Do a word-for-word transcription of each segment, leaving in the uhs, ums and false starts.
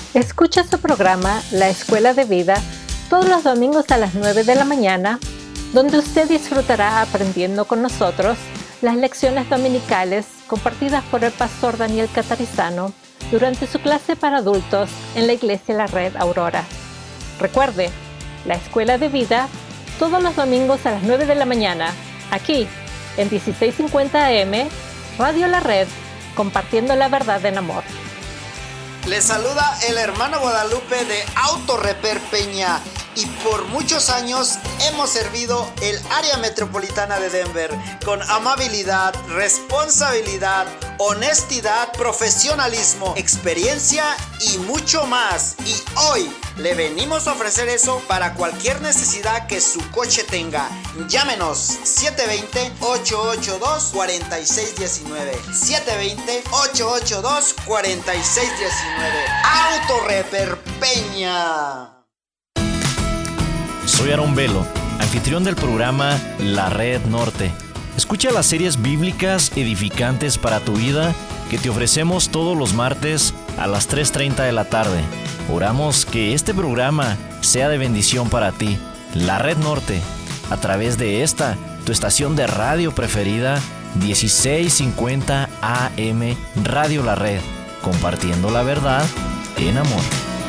Escucha su programa La Escuela de Vida todos los domingos a las nueve de la mañana, donde usted disfrutará aprendiendo con nosotros las lecciones dominicales compartidas por el pastor Daniel Catarizano durante su clase para adultos en la Iglesia La Red Aurora. Recuerde, La Escuela de Vida todos los domingos a las nueve de la mañana, aquí en dieciséis cincuenta A M, Radio La Red, compartiendo la verdad en amor. Les saluda el hermano Guadalupe de Auto Repair Peña y por muchos años hemos servido el área metropolitana de Denver con amabilidad, responsabilidad, honestidad, profesionalismo, experiencia y mucho más. Y hoy le venimos a ofrecer eso para cualquier necesidad que su coche tenga. Llámenos siete dos cero, ocho ocho dos, cuatro seis uno nueve. siete dos cero, ocho ocho dos, cuatro seis uno nueve. Auto Repair Peña. Soy Aaron Velo, anfitrión del programa La Red Norte. Escucha las series bíblicas edificantes para tu vida que te ofrecemos todos los martes a las tres treinta de la tarde. Oramos que este programa sea de bendición para ti. La Red Norte, a través de esta, tu estación de radio preferida, dieciséis cincuenta A M Radio La Red, compartiendo la verdad en amor.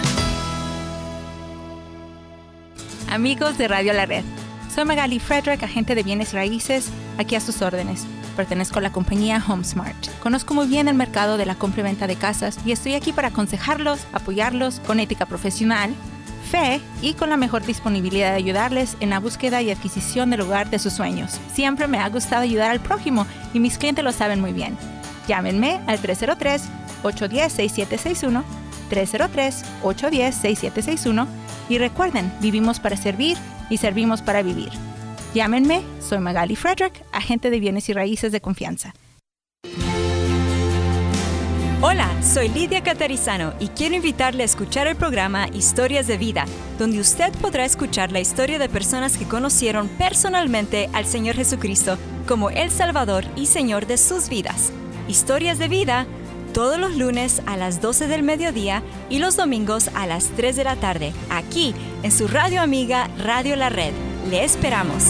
Amigos de Radio La Red, soy Magali Frederick, agente de bienes raíces, aquí a sus órdenes. Pertenezco a la compañía HomeSmart. Conozco muy bien el mercado de la compra y venta de casas y estoy aquí para aconsejarlos, apoyarlos con ética profesional, fe y con la mejor disponibilidad de ayudarles en la búsqueda y adquisición del hogar de sus sueños. Siempre me ha gustado ayudar al prójimo y mis clientes lo saben muy bien. Llámenme al tres cero tres, ocho uno cero, seis siete seis uno, tres cero tres, ocho uno cero, seis siete seis uno y recuerden, vivimos para servir y servimos para vivir. Llámenme, soy Magali Frederick, agente de bienes y raíces de confianza. Hola, soy Lidia Catarizano y quiero invitarle a escuchar el programa Historias de Vida, donde usted podrá escuchar la historia de personas que conocieron personalmente al Señor Jesucristo como el Salvador y Señor de sus vidas. Historias de Vida, todos los lunes a las doce del mediodía y los domingos a las tres de la tarde, aquí en su radio amiga Radio La Red. Le esperamos.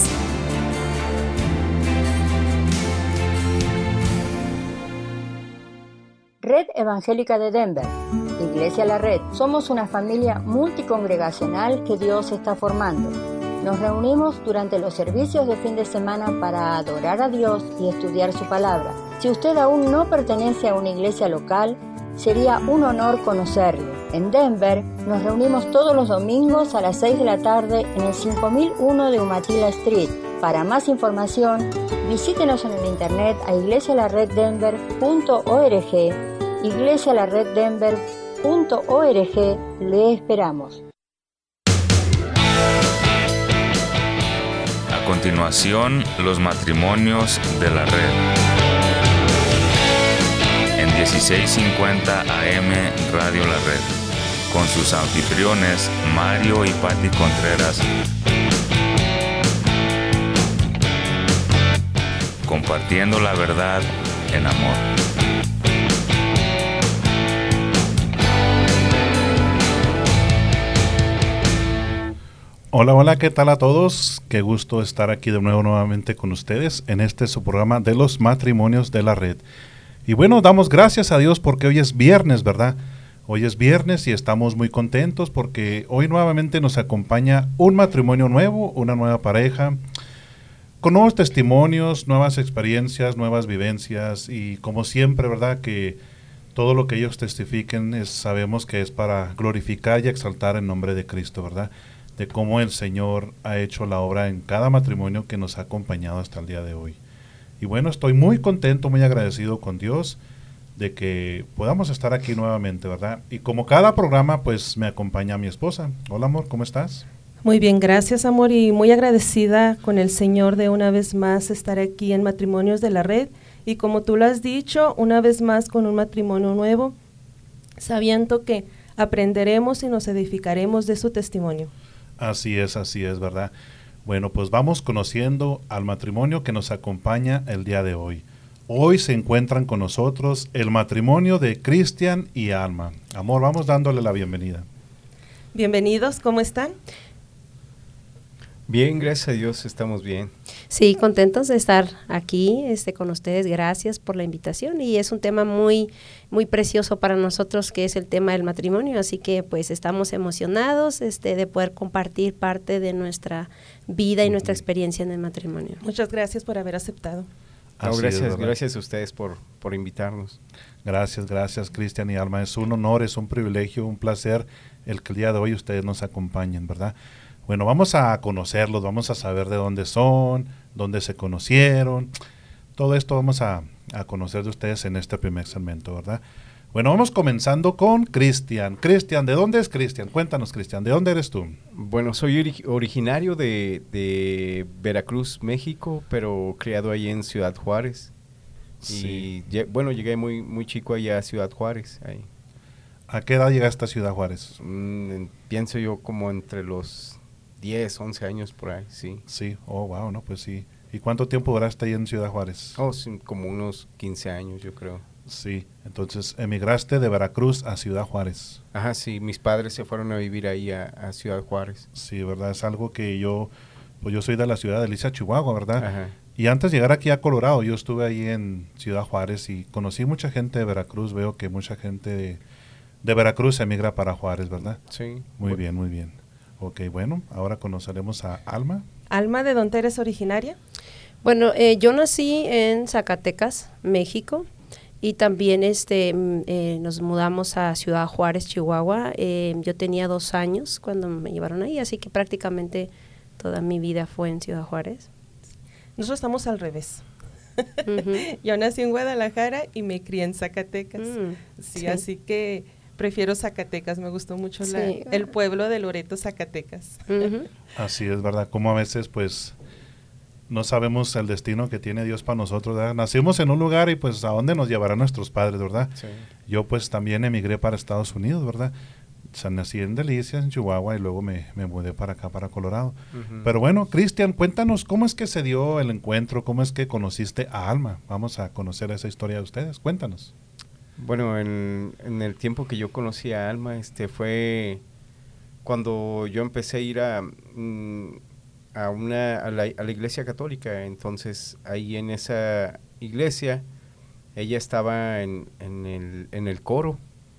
Red Evangélica de Denver, Iglesia La Red. Somos una familia multicongregacional que Dios está formando. Nos reunimos durante los servicios de fin de semana para adorar a Dios y estudiar su palabra. Si usted aún no pertenece a una iglesia local, sería un honor conocerle. En Denver nos reunimos todos los domingos a las seis de la tarde en el cinco mil uno de Umatilla Street. Para más información, visítenos en el internet a iglesia la red denver punto org, iglesia la red denver punto org. Le esperamos. A continuación, los matrimonios de la red. En dieciséis cincuenta A M Radio La Red, con sus anfitriones Mario y Patti Contreras, compartiendo la verdad en amor. Hola, hola, ¿qué tal a todos? Qué gusto estar aquí de nuevo nuevamente con ustedes en este su programa de los matrimonios de la red. Y bueno, damos gracias a Dios porque hoy es viernes, ¿verdad? Hoy es viernes y estamos muy contentos porque hoy nuevamente nos acompaña un matrimonio nuevo, una nueva pareja, con nuevos testimonios, nuevas experiencias, nuevas vivencias y como siempre, ¿verdad? Que todo lo que ellos testifiquen es, sabemos que es para glorificar y exaltar el nombre de Cristo, ¿verdad? De cómo el Señor ha hecho la obra en cada matrimonio que nos ha acompañado hasta el día de hoy. Y bueno, estoy muy contento, muy agradecido con Dios de que podamos estar aquí nuevamente, ¿verdad? Y como cada programa, pues me acompaña mi esposa. Hola, amor, ¿cómo estás? Muy bien, gracias, amor, y muy agradecida con el Señor de una vez más estar aquí en Matrimonios de la Red. Y como tú lo has dicho, una vez más con un matrimonio nuevo, sabiendo que aprenderemos y nos edificaremos de su testimonio. Así es, así es, ¿verdad? Bueno, pues vamos conociendo al matrimonio que nos acompaña el día de hoy. Hoy se encuentran con nosotros el matrimonio de Cristian y Alma. Amor, vamos dándole la bienvenida. Bienvenidos, ¿cómo están? Bien, gracias a Dios, estamos bien. Sí, contentos de estar aquí este, con ustedes. Gracias por la invitación y es un tema muy, muy precioso para nosotros, que es el tema del matrimonio. Así que pues estamos emocionados este, de poder compartir parte de nuestra vida y nuestra experiencia en el matrimonio. Muchas gracias por haber aceptado. No, gracias, gracias a ustedes por, por invitarnos. Gracias, gracias Cristian y Alma. Es un honor, es un privilegio, un placer el que el día de hoy ustedes nos acompañen, ¿verdad? Bueno, vamos a conocerlos, vamos a saber de dónde son, dónde se conocieron. Todo esto vamos a, a conocer de ustedes en este primer segmento, ¿verdad? Bueno, vamos comenzando con Cristian. Cristian, ¿de dónde es Cristian? Cuéntanos, Cristian, ¿de dónde eres tú? Bueno, soy ori- originario de, de Veracruz, México, pero criado ahí en Ciudad Juárez. Sí. Y bueno, llegué muy muy chico allá a Ciudad Juárez. Ahí. ¿A qué edad llegaste a Ciudad Juárez? Mm, pienso yo como entre los diez, once años por ahí, sí. Sí, oh, wow, no, pues sí. ¿Y cuánto tiempo duraste ahí en Ciudad Juárez? Oh, sí, como unos quince años, yo creo. Sí, entonces emigraste de Veracruz a Ciudad Juárez. Ajá, sí, mis padres se fueron a vivir ahí a, a Ciudad Juárez. Sí, verdad, es algo que yo, pues yo soy de la ciudad de Alicia, Chihuahua, ¿verdad? Ajá. Y antes de llegar aquí a Colorado, yo estuve ahí en Ciudad Juárez y conocí mucha gente de Veracruz. Veo que mucha gente de, de Veracruz emigra para Juárez, ¿verdad? Sí. Muy bueno. bien, muy bien. Ok, bueno, ahora conoceremos a Alma. Alma, ¿de dónde eres originaria? Bueno, eh, yo nací en Zacatecas, México, y también este eh, nos mudamos a Ciudad Juárez, Chihuahua. Eh, yo tenía dos años cuando me llevaron ahí, así que prácticamente toda mi vida fue en Ciudad Juárez. Nosotros estamos al revés. Uh-huh. Yo nací en Guadalajara y me crié en Zacatecas. Mm, sí, sí. Así que prefiero Zacatecas, me gustó mucho la, Sí. el pueblo de Loreto, Zacatecas. Uh-huh. Así es, ¿verdad? Como a veces, pues, no sabemos el destino que tiene Dios para nosotros, ¿verdad? Nacimos en un lugar y pues a dónde nos llevarán nuestros padres, ¿verdad? Sí. Yo pues también emigré para Estados Unidos, ¿verdad? O sea, nací en Delicias, en Chihuahua, y luego me, me mudé para acá, para Colorado. Uh-huh. Pero bueno, Cristian, cuéntanos cómo es que se dio el encuentro, cómo es que conociste a Alma. Vamos a conocer esa historia de ustedes, cuéntanos. Bueno, en, en el tiempo que yo conocí a Alma, este fue cuando yo empecé a ir a, mm, a, una, a, la, a la iglesia católica. Entonces, ahí en esa iglesia, ella estaba en, en, el, en el coro.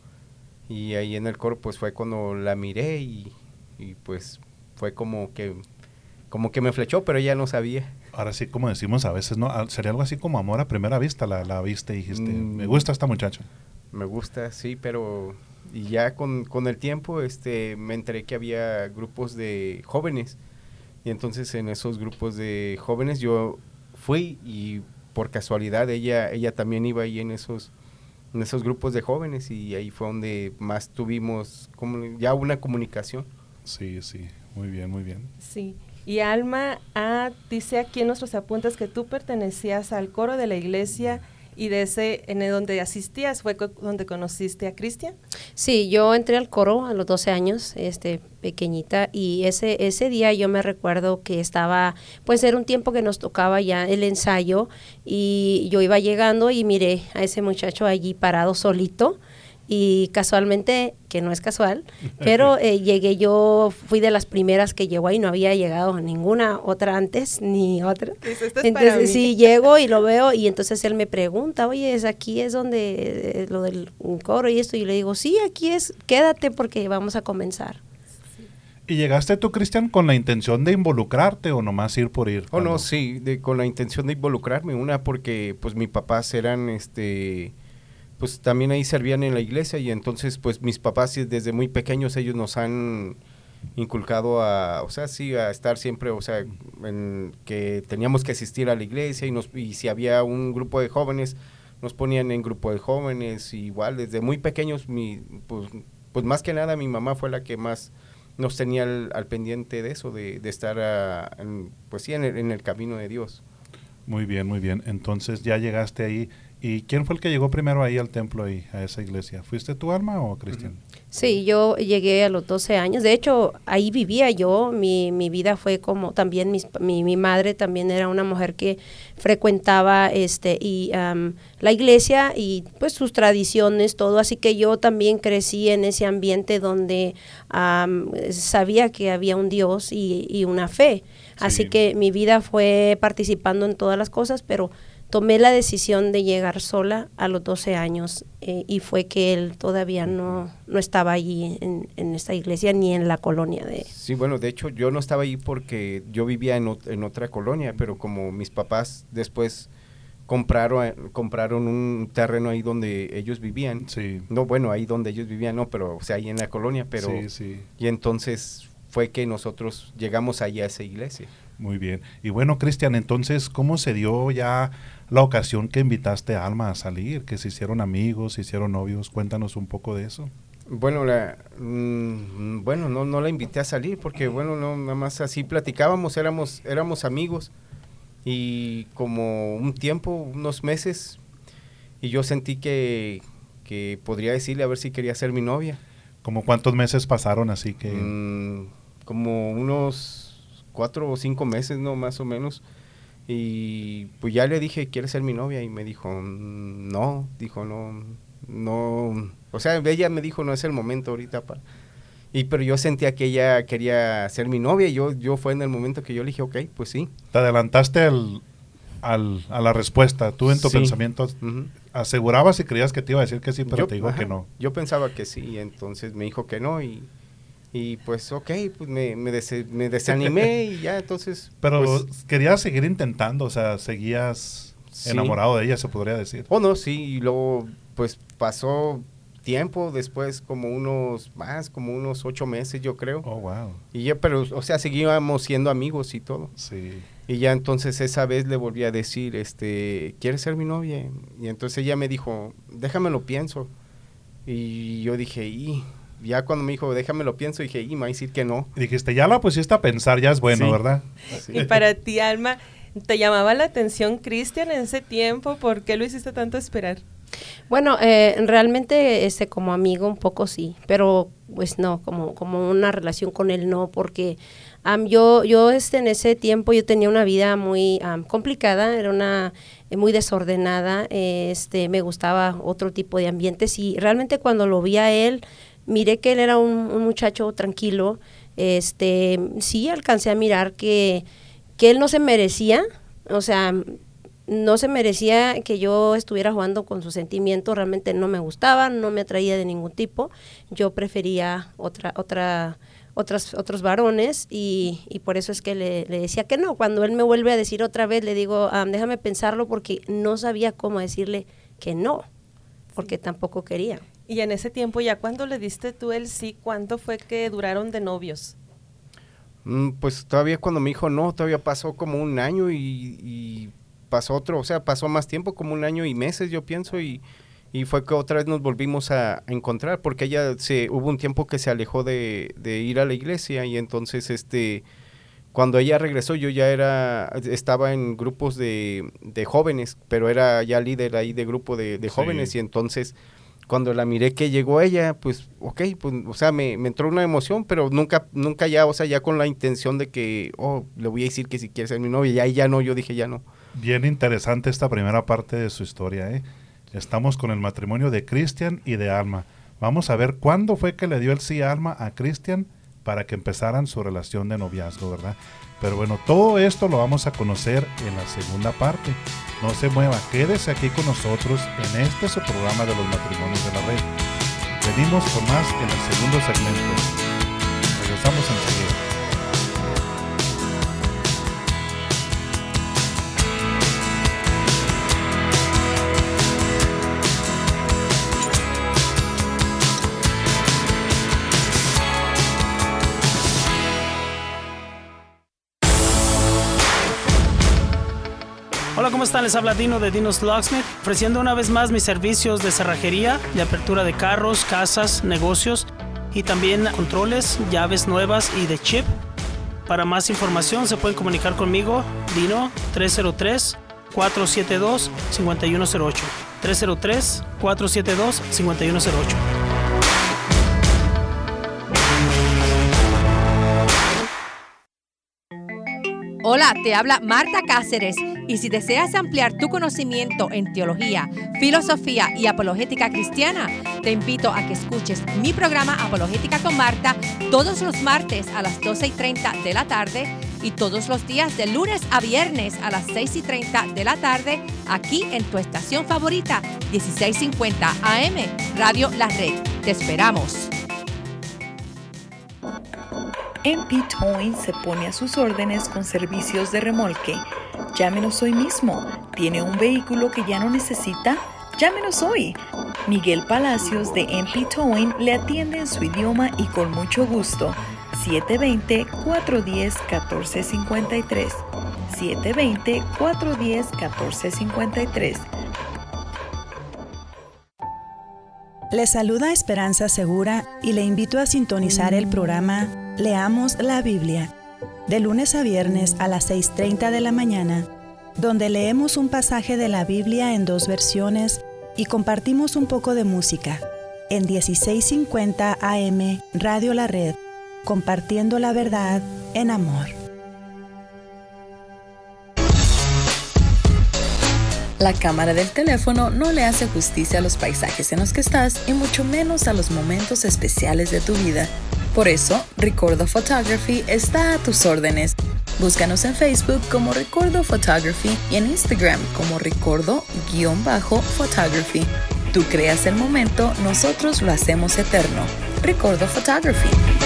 Y ahí en el coro pues fue cuando la miré y, y pues fue como que como que me flechó, pero ella no sabía. Ahora sí, como decimos a veces, ¿no? Ah, sería algo así como amor a primera vista, la, la viste y dijiste, Mm. me gusta esta muchacha. Me gusta, sí, pero y ya con, con el tiempo este me enteré que había grupos de jóvenes. Y entonces en esos grupos de jóvenes yo fui y por casualidad ella ella también iba ahí en esos en esos grupos de jóvenes y ahí fue donde más tuvimos como ya una comunicación. Sí, sí, muy bien, muy bien. Sí. Y Alma, ah, dice aquí en nuestros apuntes que tú pertenecías al coro de la iglesia y de ese en el donde asistías fue co- donde conociste a Cristian. Sí, yo entré al coro a los doce años, este, pequeñita, y ese ese día yo me recuerdo que estaba, pues era un tiempo que nos tocaba ya el ensayo, y yo iba llegando y miré a ese muchacho allí parado solito, y casualmente, que no es casual, pero eh, llegué yo, fui de las primeras que llegó ahí, no había llegado ninguna otra antes, ni otra. Dice, "Esto es para mí". Entonces sí, llego y lo veo y entonces él me pregunta, oye, ¿es aquí es donde eh, lo del coro y esto? Y le digo, sí, aquí es, quédate porque vamos a comenzar. ¿Y llegaste tú, Cristian, con la intención de involucrarte o nomás ir por ir? Oh, no, Cuando- sí, de, con la intención de involucrarme, una porque pues mis papás eran, este, pues también ahí servían en la iglesia y entonces pues mis papás sí, desde muy pequeños ellos nos han inculcado a, o sea, sí, a estar siempre, o sea, en, que teníamos que asistir a la iglesia y, nos, y si había un grupo de jóvenes, nos ponían en grupo de jóvenes, y igual desde muy pequeños, mi, pues, pues más que nada mi mamá fue la que más nos tenía al, al pendiente de eso, de, de estar a, en, pues sí, en el, en el camino de Dios. Muy bien, muy bien. Entonces ya llegaste ahí ¿Y quién fue el que llegó primero ahí al templo, ahí, a esa iglesia? ¿Fuiste tú, Alma, o Cristian? Sí, yo llegué a los doce años. De hecho, ahí vivía yo. Mi, mi vida fue como también mis, mi, mi madre también era una mujer que frecuentaba este y um, la iglesia y pues sus tradiciones, todo. Así que yo también crecí en ese ambiente donde um, sabía que había un Dios y, y una fe. Así sí. que mi vida fue participando en todas las cosas, pero tomé la decisión de llegar sola a los doce años eh, y fue que él todavía no, no estaba allí en, en esta iglesia ni en la colonia de... Sí, bueno, de hecho yo no estaba allí porque yo vivía en, ot- en otra colonia, pero como mis papás después compraron compraron un terreno ahí donde ellos vivían. Sí. No, bueno, ahí donde ellos vivían, no, pero o sea, ahí en la colonia, pero... Sí, sí. Y entonces fue que nosotros llegamos allí a esa iglesia. Muy bien. Y bueno, Cristian, entonces, ¿cómo se dio ya la ocasión que invitaste a Alma a salir? ¿Que se hicieron amigos, se hicieron novios? Cuéntanos un poco de eso. Bueno, la, mmm, bueno, no, no la invité a salir porque, bueno, no, nada más así platicábamos, éramos, éramos amigos y como un tiempo, unos meses, y yo sentí que, que podría decirle a ver si quería ser mi novia. ¿Cómo cuántos meses pasaron así que...? Mm, como unos cuatro o cinco meses, ¿no? Más o menos. Y pues ya le dije, ¿quieres ser mi novia? Y me dijo, no, dijo, no, no, o sea, ella me dijo, no es el momento ahorita para... Y pero yo sentía que ella quería ser mi novia y yo, yo fue en el momento que yo le dije, ok, pues sí. Te adelantaste al, al, a la respuesta, tú en tu sí. pensamiento uh-huh. asegurabas y creías que te iba a decir que sí, pero yo, te digo ajá, que no. Yo pensaba que sí, y entonces me dijo que no y... Y pues, ok, pues me, me, des- me desanimé y ya, entonces... Pero pues, querías seguir intentando, o sea, seguías sí. enamorado de ella, se podría decir. Oh, no, sí, y luego, pues pasó tiempo después, como unos más, como unos ocho meses, yo creo. Oh, wow. Y ya, pero, o sea, seguíamos siendo amigos y todo. Sí. Y ya entonces esa vez le volví a decir, este, ¿quieres ser mi novia? Y entonces ella me dijo, déjame lo pienso. Y yo dije, y... Ya cuando me dijo, déjame lo pienso, dije, y me va a decir que no. Y dijiste, ya la pusiste a pensar, ya es bueno, sí. ¿verdad? Sí. Y para ti, Alma, ¿te llamaba la atención Cristian en ese tiempo? ¿Por qué lo hiciste tanto esperar? Bueno, eh, realmente este, como amigo un poco sí, pero pues no, como, como una relación con él no, porque um, yo, yo este, en ese tiempo yo tenía una vida muy um, complicada, era una eh, muy desordenada, eh, este, me gustaba otro tipo de ambientes y realmente cuando lo vi a él, miré que él era un, un muchacho tranquilo, este, sí alcancé a mirar que, que él no se merecía, o sea, no se merecía que yo estuviera jugando con sus sentimientos, realmente no me gustaba, no me atraía de ningún tipo, yo prefería otra, otra, otras, otros varones y, y por eso es que le, le decía que no. Cuando él me vuelve a decir otra vez, le digo, ah, déjame pensarlo porque no sabía cómo decirle que no, porque tampoco quería. Y en ese tiempo, ya cuando le diste tú el sí, ¿cuánto fue que duraron de novios? Mm, pues todavía cuando me dijo no, todavía pasó como un año y, y pasó otro, o sea, pasó más tiempo, como un año y meses, yo pienso, y, y fue que otra vez nos volvimos a, a encontrar, porque ella se, hubo un tiempo que se alejó de, de ir a la iglesia, y entonces, este, cuando ella regresó, yo ya era, estaba en grupos de, de jóvenes, pero era ya líder ahí de grupo de, de jóvenes, sí. Y entonces... Cuando la miré que llegó ella, pues, ok, pues, o sea, me, me entró una emoción, pero nunca, nunca ya, o sea, ya con la intención de que, oh, le voy a decir que si quiere ser mi novia, ya, ya no, yo dije ya no. Bien interesante esta primera parte de su historia, ¿eh? Estamos con el matrimonio de Cristian y de Alma. Vamos a ver cuándo fue que le dio el sí a Alma a Cristian para que empezaran su relación de noviazgo, ¿verdad? Pero bueno, todo esto lo vamos a conocer en la segunda parte. No se mueva, quédese aquí con nosotros en este su programa de los matrimonios de la red. Venimos con más en el segundo segmento. Regresamos enseguida. Hola, ¿cómo están? Les habla Dino de Dino's Locksmith, ofreciendo una vez más mis servicios de cerrajería, de apertura de carros, casas, negocios y también controles, llaves nuevas y de chip. Para más información se pueden comunicar conmigo, Dino, tres cero tres, cuatro siete dos, cinco uno cero ocho. tres cero tres, cuatro siete dos, cinco uno cero ocho. Hola, te habla Marta Cáceres y si deseas ampliar tu conocimiento en teología, filosofía y apologética cristiana, te invito a que escuches mi programa Apologética con Marta todos los martes a las doce y treinta de la tarde y todos los días de lunes a viernes a las seis y treinta de la tarde aquí en tu estación favorita, dieciséis cincuenta A M, Radio La Red. Te esperamos. M P Towing se pone a sus órdenes con servicios de remolque. Llámenos hoy mismo. ¿Tiene un vehículo que ya no necesita? Llámenos hoy. Miguel Palacios de M P Towing le atiende en su idioma y con mucho gusto. siete dos cero, cuatro uno cero, uno cuatro cinco tres. siete dos cero, cuatro uno cero, uno cuatro cinco tres. Le saluda Esperanza Segura y le invito a sintonizar el programa Leamos la Biblia, de lunes a viernes a las seis treinta de la mañana, donde leemos un pasaje de la Biblia en dos versiones y compartimos un poco de música, en dieciséis cincuenta A M Radio La Red, compartiendo la verdad en amor. La cámara del teléfono no le hace justicia a los paisajes en los que estás y mucho menos a los momentos especiales de tu vida. Por eso, Recordo Photography está a tus órdenes. Búscanos en Facebook como Recordo Photography y en Instagram como Recordo-Photography. Tú creas el momento, nosotros lo hacemos eterno. Recordo Photography.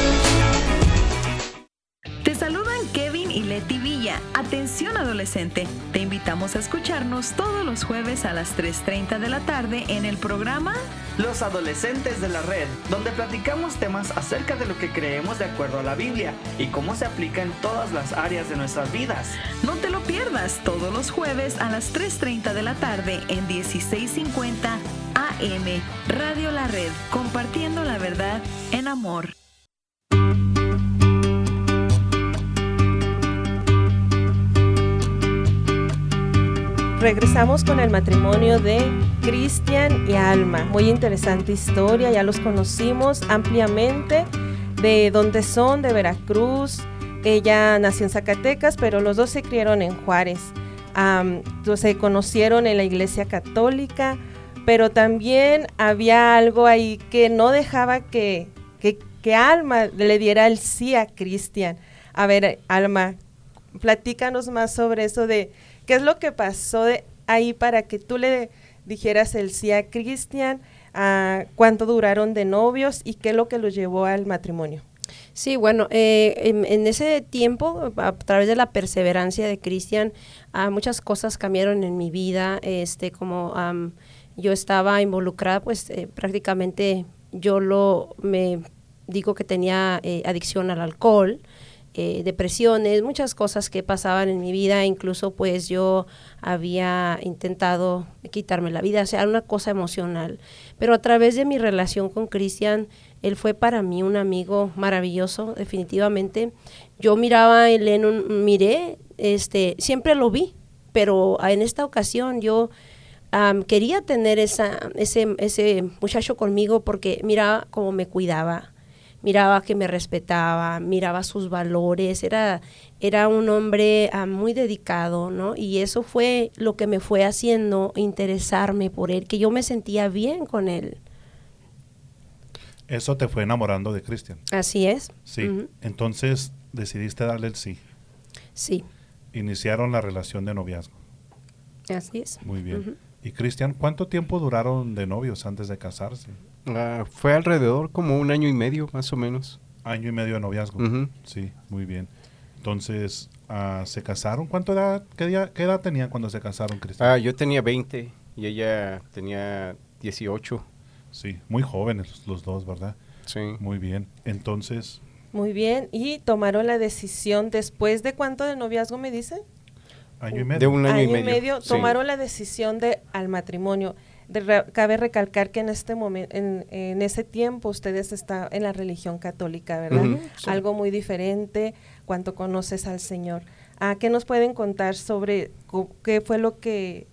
Te saludan Kevin y Leti Villa. Atención adolescente, te invitamos a escucharnos todos los jueves a las tres treinta de la tarde en el programa Los Adolescentes de la Red, donde platicamos temas acerca de lo que creemos de acuerdo a la Biblia y cómo se aplica en todas las áreas de nuestras vidas. No te lo pierdas todos los jueves a las tres treinta de la tarde en dieciséis cincuenta A M Radio La Red, compartiendo la verdad en amor. Regresamos con el matrimonio de Cristian y Alma. Muy interesante historia, ya los conocimos ampliamente, de dónde son, de Veracruz. Ella nació en Zacatecas, pero los dos se criaron en Juárez. Um, se conocieron en la iglesia católica, pero también había algo ahí que no dejaba que, que, que Alma le diera el sí a Cristian. A ver, Alma, platícanos más sobre eso de ¿qué es lo que pasó de ahí para que tú le dijeras el sí a Cristian? Uh, ¿Cuánto duraron de novios y qué es lo que los llevó al matrimonio? Sí, bueno, eh, en, en ese tiempo, a través de la perseverancia de Cristian, uh, muchas cosas cambiaron en mi vida, este, como um, yo estaba involucrada, pues eh, prácticamente yo lo, me digo que tenía eh, adicción al alcohol, Eh, depresiones, muchas cosas que pasaban en mi vida, incluso pues yo había intentado quitarme la vida, o sea, una cosa emocional, pero a través de mi relación con Cristian, él fue para mí un amigo maravilloso, definitivamente. Yo miraba en él, un, miré, este, siempre lo vi, pero en esta ocasión yo um, quería tener esa, ese, ese muchacho conmigo porque miraba cómo me cuidaba, miraba que me respetaba, miraba sus valores, era, era un hombre uh, muy dedicado, ¿no? Y eso fue lo que me fue haciendo interesarme por él, que yo me sentía bien con él. Eso te fue enamorando de Cristian. Así es. Sí, uh-huh. Entonces decidiste darle el sí. Sí. Iniciaron la relación de noviazgo. Así es. Muy bien. Uh-huh. Y Cristian, ¿cuánto tiempo duraron de novios antes de casarse? Uh, fue alrededor como un año y medio, más o menos. Año y medio de noviazgo. Uh-huh. Sí, muy bien. Entonces, uh, ¿se casaron? ¿Cuánto edad, qué, día, qué edad tenían cuando se casaron, Cristian? Uh, yo tenía veinte y ella tenía dieciocho. Sí, muy jóvenes los dos, ¿verdad? Sí. Muy bien. Entonces... Muy bien. ¿Y tomaron la decisión después de cuánto de noviazgo me dicen? Año y medio. De un año, año y medio. y medio Sí. tomaron la decisión de al matrimonio. De re, cabe recalcar que en este momento, en, en ese tiempo, ustedes están en la religión católica, ¿verdad? Uh-huh, sí. Algo muy diferente cuando conoces al Señor. ¿A qué nos pueden contar sobre qué fue lo que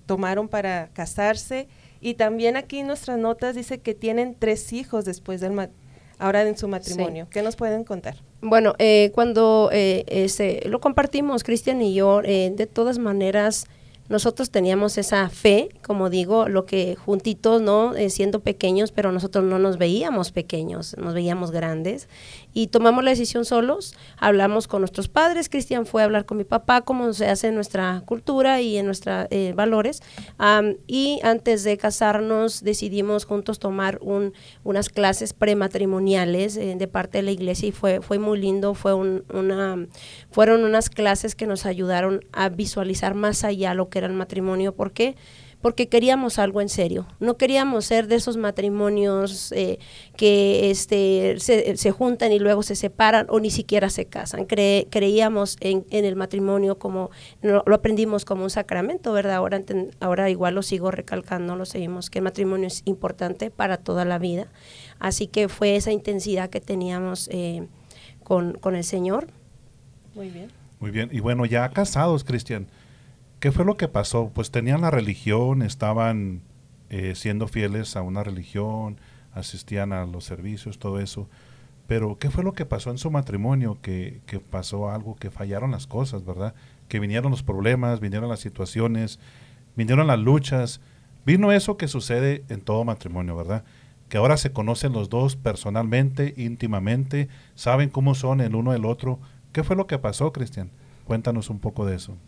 tomaron para casarse. Y también aquí en nuestras notas dice que tienen tres hijos después del ma- ahora en su matrimonio. Sí. ¿Qué nos pueden contar? Bueno, eh, cuando eh, este, lo compartimos, Cristian y yo, eh, de todas maneras, nosotros teníamos esa fe, como digo, lo que juntitos, ¿no? Eh, siendo pequeños, pero nosotros no nos veíamos pequeños, nos veíamos grandes. Y tomamos la decisión solos, hablamos con nuestros padres, Cristian fue a hablar con mi papá, como se hace en nuestra cultura y en nuestros eh, valores. Um, y antes de casarnos decidimos juntos tomar un, unas clases prematrimoniales eh, de parte de la iglesia y fue, fue muy lindo, fue un, una, fueron unas clases que nos ayudaron a visualizar más allá lo que era el matrimonio. ¿Por qué? Porque queríamos algo en serio, no queríamos ser de esos matrimonios eh, que este, se, se juntan y luego se separan o ni siquiera se casan. Cre, creíamos en, en el matrimonio como, lo, lo aprendimos como un sacramento, ¿verdad? Ahora, ahora igual lo sigo recalcando, lo seguimos, que el matrimonio es importante para toda la vida. Así que fue esa intensidad que teníamos eh, con, con el Señor. Muy bien. Muy bien, y bueno, ya casados, Cristian, ¿qué fue lo que pasó? Pues tenían la religión, estaban eh, siendo fieles a una religión, asistían a los servicios, todo eso. Pero ¿qué fue lo que pasó en su matrimonio? Que, que pasó algo, que fallaron las cosas, ¿verdad? Que vinieron los problemas, vinieron las situaciones, vinieron las luchas. Vino eso que sucede en todo matrimonio, ¿verdad? Que ahora se conocen los dos personalmente, íntimamente, saben cómo son el uno el otro. ¿Qué fue lo que pasó, Cristian? Cuéntanos un poco de eso.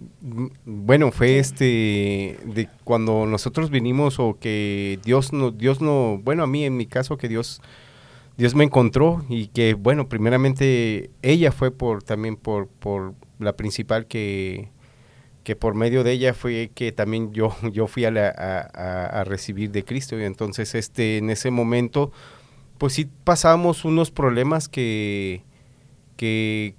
Bueno, fue este de cuando nosotros vinimos o que Dios no, Dios no, bueno, a mí en mi caso que Dios, Dios me encontró y que bueno, primeramente ella fue por también por, por la principal que, que por medio de ella fue que también yo, yo fui a, la, a, a recibir de Cristo y entonces este en ese momento pues sí pasábamos unos problemas que que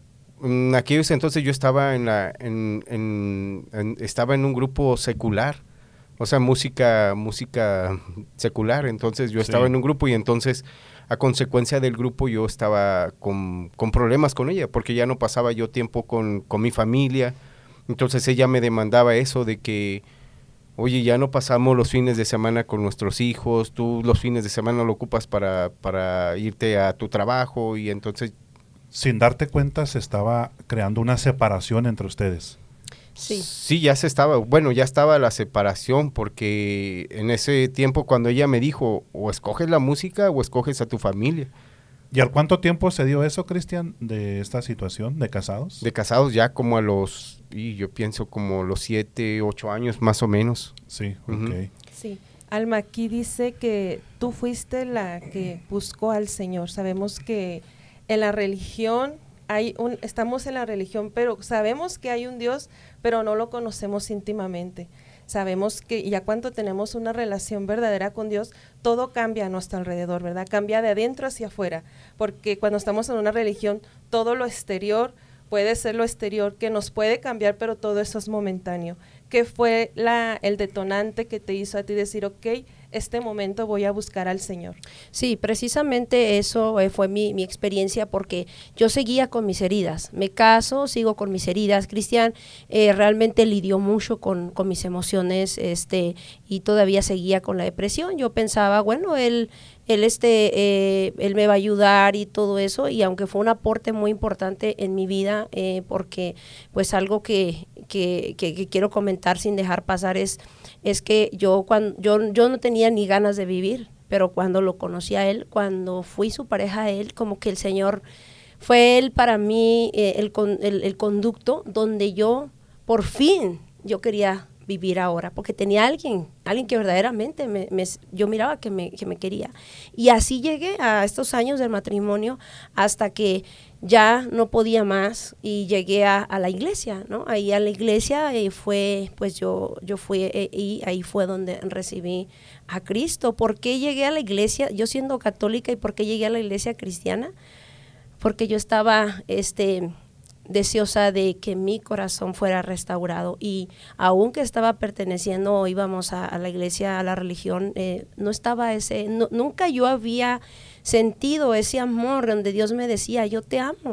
en aquellos entonces yo estaba en la en, en, en estaba en un grupo secular, o sea, música música secular, entonces yo sí. estaba en un grupo y entonces a consecuencia del grupo yo estaba con, con problemas con ella, porque ya no pasaba yo tiempo con, con mi familia, entonces ella me demandaba eso de que, oye, ya no pasamos los fines de semana con nuestros hijos, tú los fines de semana lo ocupas para, para irte a tu trabajo y entonces... Sin darte cuenta se estaba creando una separación entre ustedes. Sí. Sí, ya se estaba, bueno, ya estaba la separación porque en ese tiempo cuando ella me dijo, o escoges la música o escoges a tu familia. ¿Y al cuánto tiempo se dio eso, Cristian, de esta situación, de casados? De casados ya como a los, y yo pienso como los siete, ocho años más o menos. Sí, uh-huh. ok. Sí. Alma, aquí dice que tú fuiste la que buscó al Señor. Sabemos que en la religión hay un, estamos en la religión, pero sabemos que hay un Dios, pero no lo conocemos íntimamente. Sabemos que ya cuando tenemos una relación verdadera con Dios, todo cambia a nuestro alrededor, ¿verdad? Cambia de adentro hacia afuera, porque cuando estamos en una religión, todo lo exterior puede ser lo exterior que nos puede cambiar, pero todo eso es momentáneo. ¿Qué fue la, el detonante que te hizo a ti decir, ok, este momento voy a buscar al Señor? Sí, precisamente eso eh, fue mi, mi experiencia, porque yo seguía con mis heridas, me caso, sigo con mis heridas. Cristian eh, realmente lidió mucho con, con mis emociones este, y todavía seguía con la depresión. Yo pensaba, bueno, él... Él, este, eh, él me va a ayudar y todo eso, y aunque fue un aporte muy importante en mi vida, eh, porque pues algo que, que, que, que quiero comentar sin dejar pasar es, es que yo, cuando, yo, yo no tenía ni ganas de vivir, pero cuando lo conocí a él, cuando fui su pareja a él, como que el Señor fue él para mí eh, el, el, el conducto donde yo por fin yo quería vivir ahora, porque tenía alguien, alguien que verdaderamente me, me, yo miraba que me, que me quería. Y así llegué a estos años del matrimonio hasta que ya no podía más y llegué a, a la iglesia, ¿no? Ahí a la iglesia eh, fue, pues yo, yo fui eh, y ahí fue donde recibí a Cristo. ¿Por qué llegué a la iglesia? Yo siendo católica, ¿y por qué llegué a la iglesia cristiana? Porque yo estaba, este... deseosa de que mi corazón fuera restaurado, y aunque estaba perteneciendo o íbamos a, a la iglesia, a la religión, eh, no estaba ese, no, nunca yo había sentido ese amor donde Dios me decía, yo te amo,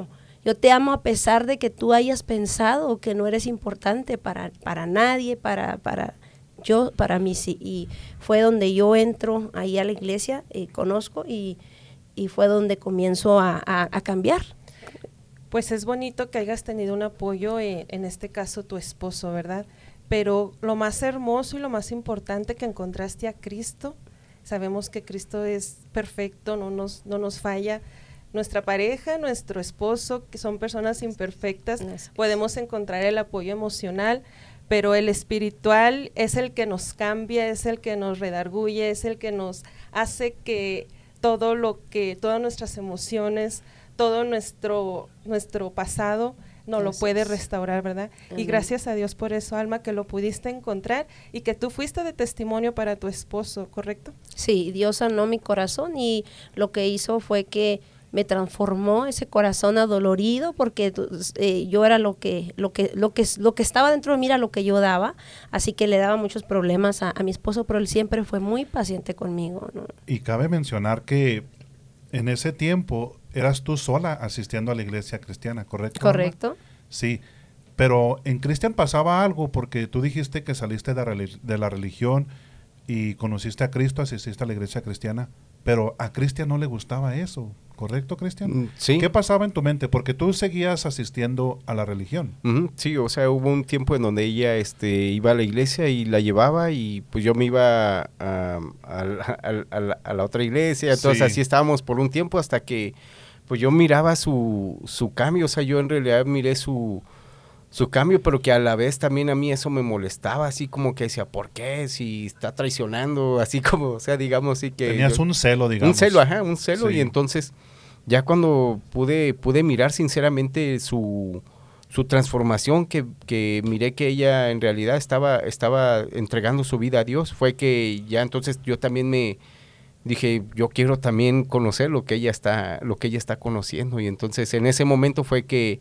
yo te amo a pesar de que tú hayas pensado que no eres importante para, para nadie, para, para yo, para mí sí. Y fue donde yo entro ahí a la iglesia, y conozco, y, y fue donde comienzo a, a, a cambiar. Pues es bonito que hayas tenido un apoyo, en, en este caso tu esposo, ¿verdad? Pero lo más hermoso y lo más importante, que encontraste a Cristo. Sabemos que Cristo es perfecto, no nos, no nos falla. Nuestra pareja, nuestro esposo, que son personas imperfectas, podemos encontrar el apoyo emocional, pero el espiritual es el que nos cambia, es el que nos redarguye, es el que nos hace que todo lo que, todas nuestras emociones, todo nuestro, nuestro pasado, nos lo puede restaurar, ¿verdad? Uh-huh. Y gracias a Dios por eso, Alma, que lo pudiste encontrar y que tú fuiste de testimonio para tu esposo, ¿correcto? Sí, Dios sanó mi corazón y lo que hizo fue que me transformó ese corazón adolorido, porque eh, yo era lo que, lo que, lo que, lo que estaba dentro de mí era lo que yo daba, así que le daba muchos problemas a, a mi esposo, pero él siempre fue muy paciente conmigo, ¿no? Y cabe mencionar que en ese tiempo eras tú sola asistiendo a la iglesia cristiana, ¿correcto? Correcto. Alma? Sí, pero en Cristian pasaba algo, porque tú dijiste que saliste de, relig- de la religión y conociste a Cristo, asististe a la iglesia cristiana, pero a Cristian no le gustaba eso, ¿correcto, Cristian? Sí. ¿Qué pasaba en tu mente? Porque tú seguías asistiendo a la religión. Uh-huh, sí, o sea, hubo un tiempo en donde ella este, iba a la iglesia y la llevaba, y pues yo me iba a, a, a, a, la, a la otra iglesia, entonces sí. Así estábamos por un tiempo hasta que pues yo miraba su, su cambio, o sea, yo en realidad miré su, su cambio, pero que a la vez también a mí eso me molestaba, así como que decía, ¿por qué? Si está traicionando, así como, o sea, digamos, sí que... Tenías yo, un celo, digamos. Un celo, ajá, un celo, Sí. Y entonces ya cuando pude, pude mirar sinceramente su, su transformación, que, que miré que ella en realidad estaba, estaba entregando su vida a Dios, fue que ya entonces yo también me... dije, yo quiero también conocer lo que ella está, lo que ella está conociendo, y entonces en ese momento fue que,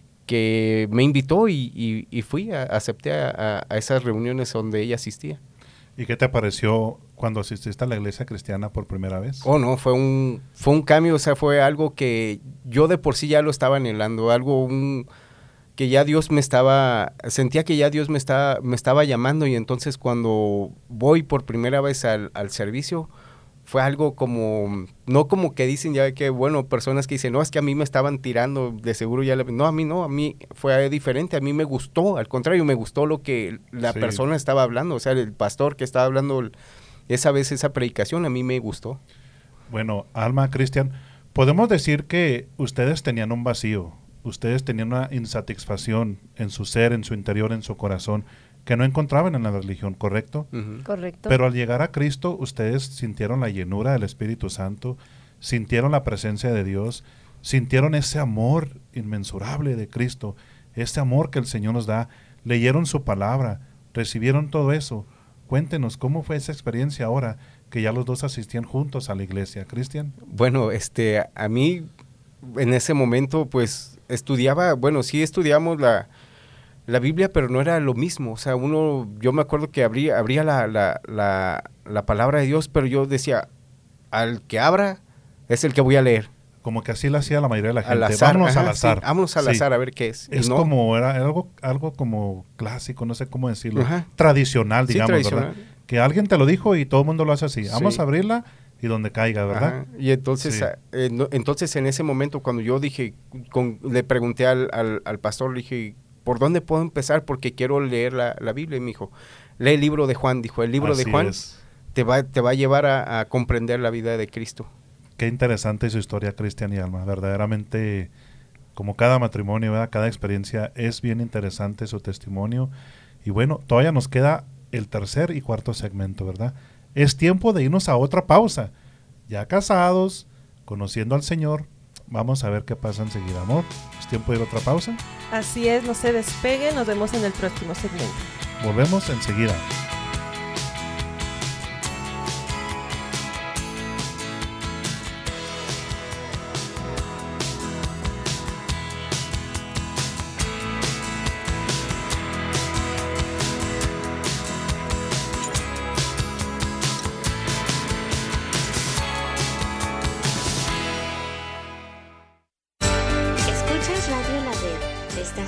que me invitó y, y, y fui, a, acepté a, a esas reuniones donde ella asistía. ¿Y qué te pareció cuando asististe a la iglesia cristiana por primera vez? Oh, no, fue un, fue un cambio, o sea, fue algo que yo de por sí ya lo estaba anhelando, algo un, que ya Dios me estaba, sentía que ya Dios me estaba, me estaba llamando, y entonces cuando voy por primera vez al, al servicio, fue algo como, no como que dicen ya que, bueno, personas que dicen, no, es que a mí me estaban tirando, de seguro ya, le, no, a mí no, a mí fue diferente, a mí me gustó, al contrario, me gustó lo que la Sí. persona estaba hablando, o sea, el pastor que estaba hablando esa vez, esa predicación, a mí me gustó. Bueno, Alma, Cristian, podemos decir que ustedes tenían un vacío, ustedes tenían una insatisfacción en su ser, en su interior, en su corazón, que no encontraban en la religión, ¿correcto? Uh-huh. Correcto. Pero al llegar a Cristo, ustedes sintieron la llenura del Espíritu Santo, sintieron la presencia de Dios, sintieron ese amor inmensurable de Cristo, ese amor que el Señor nos da, leyeron su palabra, recibieron todo eso. Cuéntenos, ¿cómo fue esa experiencia ahora que ya los dos asistían juntos a la iglesia? Cristian. Bueno, este, a mí en ese momento, pues, estudiaba, bueno, sí estudiamos la... la Biblia, pero no era lo mismo, o sea, uno, yo me acuerdo que abría, abría la, la, la, la palabra de Dios, pero yo decía, al que abra es el que voy a leer. Como que así lo hacía la mayoría de la gente. Al azar, vámonos ajá, al azar. Sí, vámonos al Sí. azar a ver qué es. Es no. como, era, era algo, algo como clásico, no sé cómo decirlo, Ajá. tradicional, Sí, digamos, tradicional. ¿verdad? Que alguien te lo dijo y todo el mundo lo hace así. Sí. Vamos a abrirla y donde caiga, ¿verdad? Ajá. Y entonces, Sí. eh, no, entonces en ese momento cuando yo dije, con, le pregunté al, al, al pastor, le dije, ¿por dónde puedo empezar? Porque quiero leer la, la Biblia. Y me dijo, lee el libro de Juan. Dijo, el libro Así de Juan es. te va, te va a llevar a, a comprender la vida de Cristo. Qué interesante su historia, Cristian y Alma. Verdaderamente, como cada matrimonio, ¿verdad? Cada experiencia, es bien interesante su testimonio. Y bueno, todavía nos queda el tercer y cuarto segmento, ¿verdad? Es tiempo de irnos a otra pausa. Ya casados, conociendo al Señor, vamos a ver qué pasa enseguida, amor. ¿Es tiempo de ir a otra pausa? Así es, no se despegue, nos vemos en el próximo segmento. Volvemos enseguida. Escuchas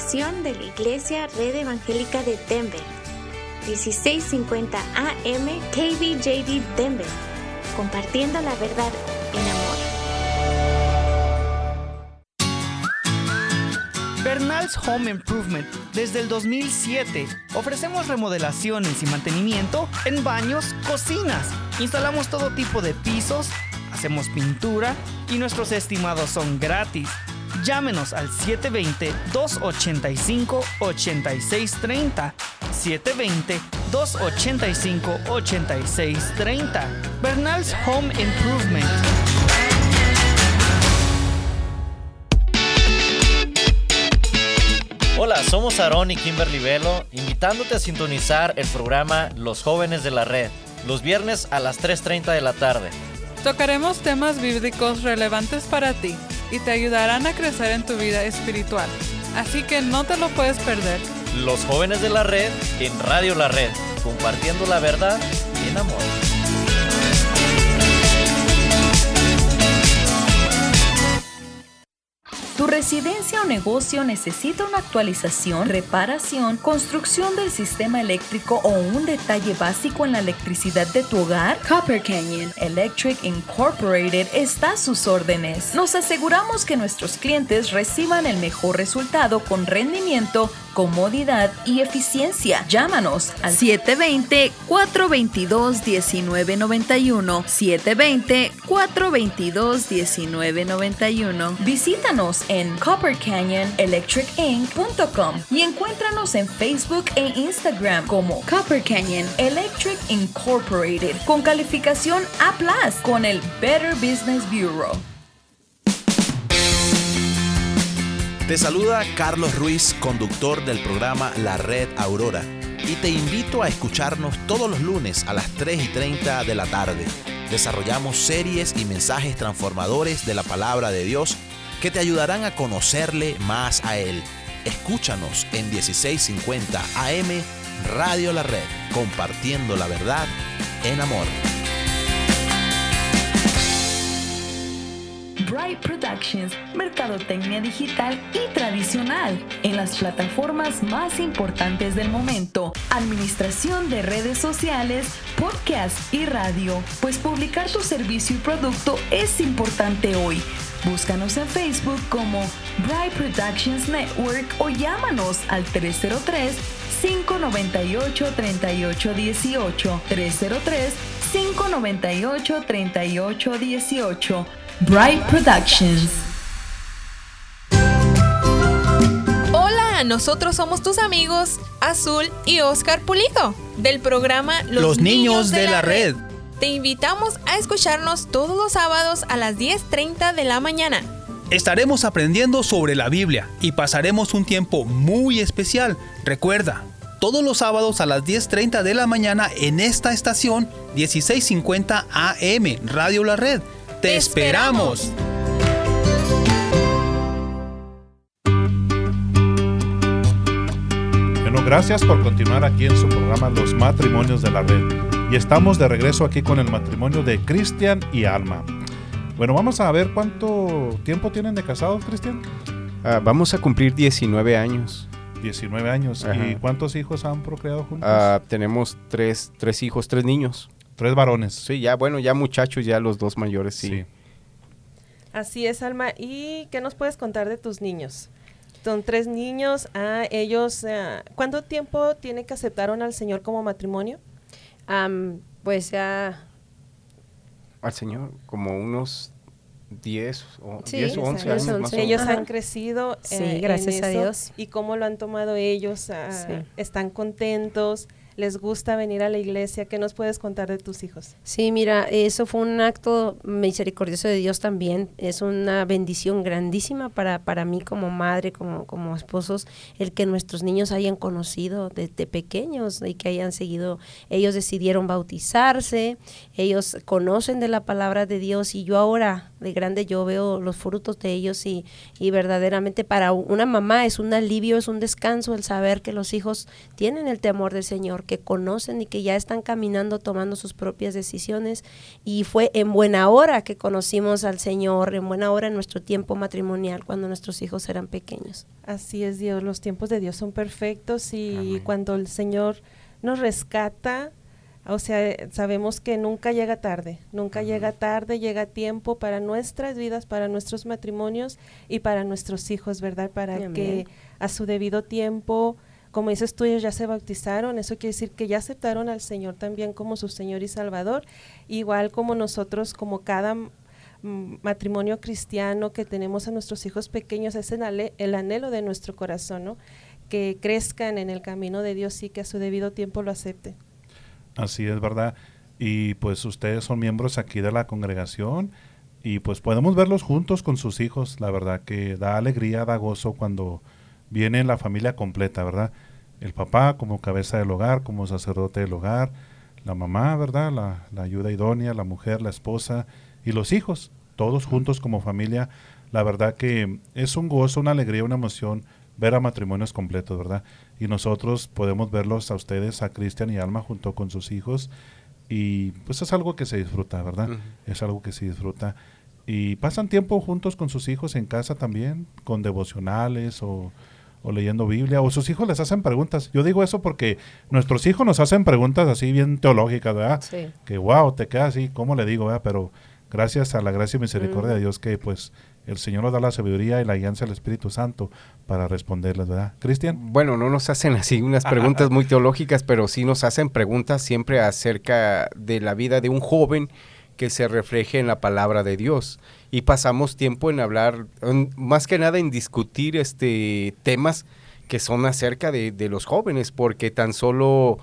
estación de la Iglesia Red Evangélica de Denver, dieciséis cincuenta A M K B J D Denver, compartiendo la verdad en amor. Bernal's Home Improvement. Desde el dos mil siete ofrecemos remodelaciones y mantenimiento en baños, cocinas. Instalamos todo tipo de pisos, hacemos pintura y nuestros estimados son gratis. Llámenos al siete dos cero, dos ocho cinco, ocho seis tres cero, siete dos cero, dos ocho cinco, ocho seis tres cero. Bernal's Home Improvement. Hola, somos Aarón y Kimberly Velo, invitándote a sintonizar el programa Los Jóvenes de la Red, los viernes a las tres treinta de la tarde. Tocaremos temas bíblicos relevantes para ti y te ayudarán a crecer en tu vida espiritual. Así que no te lo puedes perder. Los Jóvenes de la Red en Radio La Red, compartiendo la verdad en amor. ¿Tu residencia o negocio necesita una actualización, reparación, construcción del sistema eléctrico o un detalle básico en la electricidad de tu hogar? Copper Canyon Electric Incorporated está a sus órdenes. Nos aseguramos que nuestros clientes reciban el mejor resultado con rendimiento, comodidad y eficiencia. Llámanos al siete dos cero, cuatro dos dos, uno nueve nueve uno, siete dos cero, cuatro dos dos, uno nueve nueve uno. Visítanos en copper canyon electric inc punto com y encuéntranos en Facebook e Instagram como Copper Canyon Electric Incorporated con calificación A plus con el Better Business Bureau. Te saluda Carlos Ruiz, conductor del programa La Red Aurora, y te invito a escucharnos todos los lunes a las tres y treinta de la tarde. Desarrollamos series y mensajes transformadores de la palabra de Dios que te ayudarán a conocerle más a Él. Escúchanos en dieciséis cincuenta A M Radio La Red, compartiendo la verdad en amor. Bright Productions, mercadotecnia digital y tradicional en las plataformas más importantes del momento, administración de redes sociales, podcast y radio, pues publicar tu servicio y producto es importante hoy. Búscanos en Facebook como Bright Productions Network o llámanos al tres cero tres, cinco nueve ocho, tres ocho uno ocho, tres cero tres, cinco nueve ocho, tres ocho uno ocho. Bright Productions. Hola, nosotros somos tus amigos Azul y Oscar Pulido del programa Los, Los Niños, Niños de, de la Red. Red. Te invitamos a escucharnos todos los sábados a las diez treinta de la mañana. Estaremos aprendiendo sobre la Biblia y pasaremos un tiempo muy especial. Recuerda, todos los sábados a las diez treinta de la mañana en esta estación dieciséis cincuenta A M Radio La Red. ¡Te, Te esperamos! esperamos. Bueno, gracias por continuar aquí en su programa Los Matrimonios de la Red. Y estamos de regreso aquí con el matrimonio de Cristian y Alma. Bueno, vamos a ver cuánto tiempo tienen de casados, Cristian. Uh, vamos a cumplir diecinueve años. diecinueve años. Ajá. ¿Y cuántos hijos han procreado juntos? Uh, tenemos tres, tres hijos, tres niños. Tres varones. Sí, ya, bueno, ya muchachos, ya los dos mayores, sí. sí. Así es, Alma. ¿Y qué nos puedes contar de tus niños? Son tres niños. Ah, ellos, uh, ¿cuánto tiempo tiene que aceptaron al Señor como matrimonio? Um, pues ya... Al Señor, como unos diez o sí, diez o once años más o menos. Ellos han crecido sí, eh, gracias en a eso. Dios. ¿Y cómo lo han tomado ellos? Uh, sí. ¿Están contentos? ¿Les gusta venir a la iglesia? ¿Qué nos puedes contar de tus hijos? Sí, mira, eso fue un acto misericordioso de Dios también. Es una bendición grandísima para, para mí como madre, como, como esposos, el que nuestros niños hayan conocido desde pequeños y que hayan seguido. Ellos decidieron bautizarse, ellos conocen de la palabra de Dios y yo ahora, de grande, yo veo los frutos de ellos y, y verdaderamente para una mamá es un alivio, es un descanso el saber que los hijos tienen el temor del Señor, que conocen y que ya están caminando, tomando sus propias decisiones. Y fue en buena hora que conocimos al Señor, en buena hora en nuestro tiempo matrimonial, cuando nuestros hijos eran pequeños. Así es, Dios, los tiempos de Dios son perfectos y Amén. Cuando el Señor nos rescata, o sea, sabemos que nunca llega tarde, nunca uh-huh. llega tarde, llega a tiempo para nuestras vidas, para nuestros matrimonios y para nuestros hijos, ¿verdad? Para Amén. Que a su debido tiempo, como dices tú, ellos ya se bautizaron, eso quiere decir que ya aceptaron al Señor también como su Señor y Salvador, igual como nosotros, como cada m- matrimonio cristiano que tenemos a nuestros hijos pequeños, es el, ale- el anhelo de nuestro corazón, ¿no? Que crezcan en el camino de Dios y que a su debido tiempo lo acepten. Así es, ¿verdad? Y pues ustedes son miembros aquí de la congregación y pues podemos verlos juntos con sus hijos. La verdad que da alegría, da gozo cuando viene la familia completa, ¿verdad? El papá como cabeza del hogar, como sacerdote del hogar, la mamá, ¿verdad? La, la ayuda idónea, la mujer, la esposa y los hijos, todos juntos como familia. La verdad que es un gozo, una alegría, una emoción ver a matrimonios completos, ¿verdad? Y nosotros podemos verlos a ustedes, a Cristian y Alma junto con sus hijos y pues es algo que se disfruta, ¿verdad? Uh-huh. Es algo que se disfruta y pasan tiempo juntos con sus hijos en casa también, con devocionales o, o leyendo Biblia, o sus hijos les hacen preguntas. Yo digo eso porque nuestros hijos nos hacen preguntas así bien teológicas, ¿verdad? Sí. Que wow, te queda así, ¿cómo le digo, verdad? Pero gracias a la gracia y misericordia uh-huh. de Dios que pues el Señor nos da la sabiduría y la guianza del Espíritu Santo para responderles, ¿verdad? ¿Cristian? Bueno, no nos hacen así unas preguntas muy teológicas, pero sí nos hacen preguntas siempre acerca de la vida de un joven que se refleje en la palabra de Dios. Y pasamos tiempo en hablar, en, más que nada en discutir este temas que son acerca de, de los jóvenes, porque tan solo...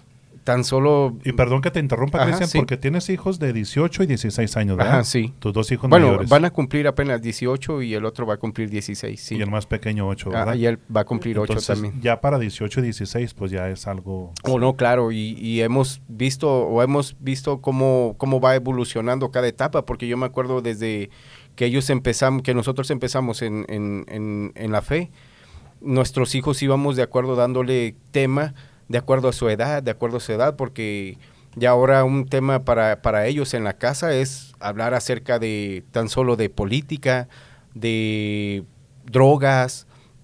Tan solo... Y perdón que te interrumpa, Cristian, sí. porque tienes hijos de dieciocho y dieciséis años, ¿verdad? Ajá, sí. Tus dos hijos bueno, mayores. Bueno, van a cumplir apenas dieciocho y el otro va a cumplir dieciséis, sí. Y el más pequeño ocho, ¿verdad? Ah, y él va a cumplir ocho también. Ya para dieciocho y dieciséis, pues ya es algo... Oh, no, claro, y, y hemos visto, o hemos visto cómo, cómo va evolucionando cada etapa, porque yo me acuerdo desde que ellos empezamos, que nosotros empezamos en, en, en, en la fe, nuestros hijos íbamos de acuerdo dándole tema de acuerdo a su edad, de acuerdo a su edad, porque ya ahora un tema para, para ellos en la casa es hablar acerca de tan solo de política, de drogas,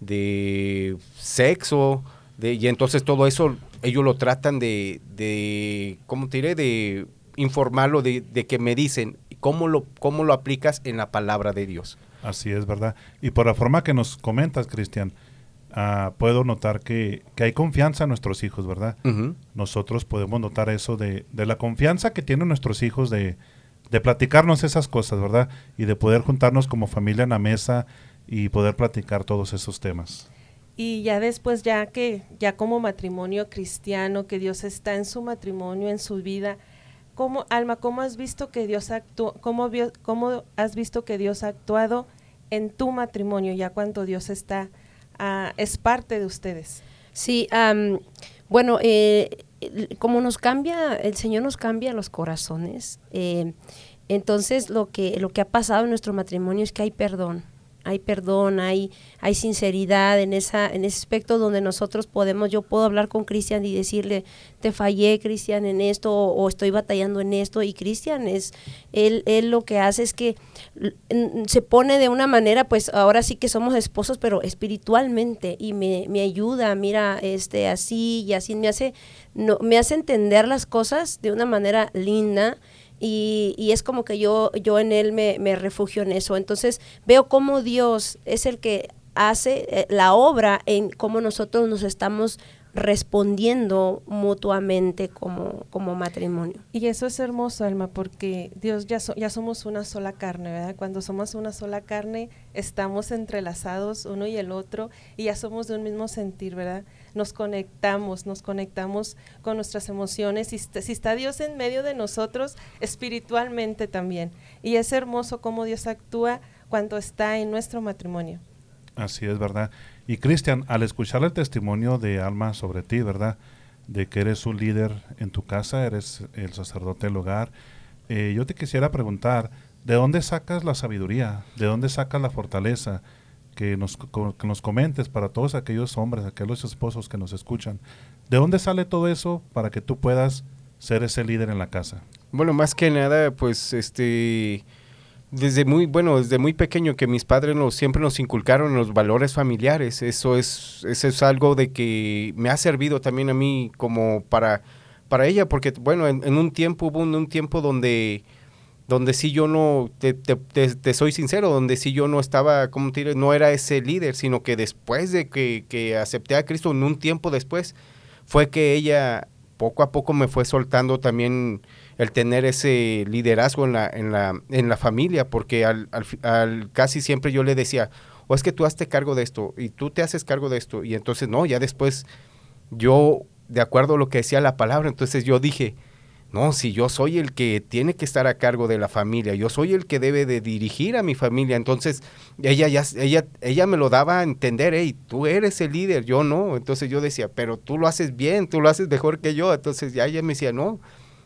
de sexo, de, y entonces todo eso ellos lo tratan de, de ¿cómo te diré? De informarlo, de, de que me dicen, ¿cómo lo, cómo lo aplicas en la palabra de Dios? Así es, ¿verdad? Y por la forma que nos comentas, Cristian, Uh, puedo notar que, que hay confianza en nuestros hijos, ¿verdad? Uh-huh. Nosotros podemos notar eso de, de la confianza que tienen nuestros hijos de, de platicarnos esas cosas, ¿verdad? Y de poder juntarnos como familia en la mesa y poder platicar todos esos temas. Y ya después, ya que ya como matrimonio cristiano, que Dios está en su matrimonio, en su vida, ¿cómo, Alma, cómo has visto que Dios actúa, cómo, cómo has visto que Dios ha actuado en tu matrimonio ya cuando Dios está Uh, es parte de ustedes? Sí, um, bueno, eh, como nos cambia, el Señor nos cambia los corazones, eh, entonces lo que, lo que ha pasado en nuestro matrimonio es que hay perdón, hay perdón, hay, hay sinceridad en esa, en ese aspecto donde nosotros podemos, yo puedo hablar con Cristian y decirle, te fallé, Cristian, en esto, o, o estoy batallando en esto, y Cristian es, él, él lo que hace es que se pone de una manera, pues ahora sí que somos esposos, pero espiritualmente, y me, me ayuda, mira, este, así y así, me hace, no, me hace entender las cosas de una manera linda. Y, y es como que yo, yo en él me, me refugio en eso. Entonces veo cómo Dios es el que hace eh, la obra en cómo nosotros nos estamos respondiendo mutuamente como, como matrimonio. Y eso es hermoso, Alma, porque Dios ya, so, ya somos una sola carne, ¿verdad? Cuando somos una sola carne, estamos entrelazados uno y el otro, y ya somos de un mismo sentir, ¿verdad? Nos conectamos, nos conectamos con nuestras emociones, y si está Dios en medio de nosotros, espiritualmente también. Y es hermoso cómo Dios actúa cuando está en nuestro matrimonio. Así es, ¿verdad? Y Cristian, al escuchar el testimonio de Alma sobre ti, ¿verdad? De que eres un líder en tu casa, eres el sacerdote del hogar, eh, yo te quisiera preguntar, ¿de dónde sacas la sabiduría? ¿De dónde sacas la fortaleza? que nos, que nos comentes para todos aquellos hombres, aquellos esposos que nos escuchan. ¿De dónde sale todo eso para que tú puedas ser ese líder en la casa? Bueno, más que nada, pues, este, desde muy, bueno, desde muy pequeño que mis padres nos, siempre nos inculcaron los valores familiares. Eso es, eso es algo de que me ha servido también a mí como para, para ella, porque, bueno, en, en un tiempo, hubo un, un tiempo donde, donde sí yo no, te, te, te, te soy sincero, donde sí yo no estaba, como te diré, no era ese líder, sino que después de que, que acepté a Cristo, en un tiempo después, fue que ella poco a poco me fue soltando también el tener ese liderazgo en la, en la, en la familia, porque al, al, al casi siempre yo le decía, o es que tú hazte cargo de esto, y tú te haces cargo de esto, y entonces no, ya después yo, de acuerdo a lo que decía la palabra, entonces yo dije, no, si yo soy el que tiene que estar a cargo de la familia, yo soy el que debe de dirigir a mi familia, entonces ella ya, ella, ella me lo daba a entender, hey, tú eres el líder, yo no, entonces yo decía, pero tú lo haces bien, tú lo haces mejor que yo, entonces ya ella me decía, no,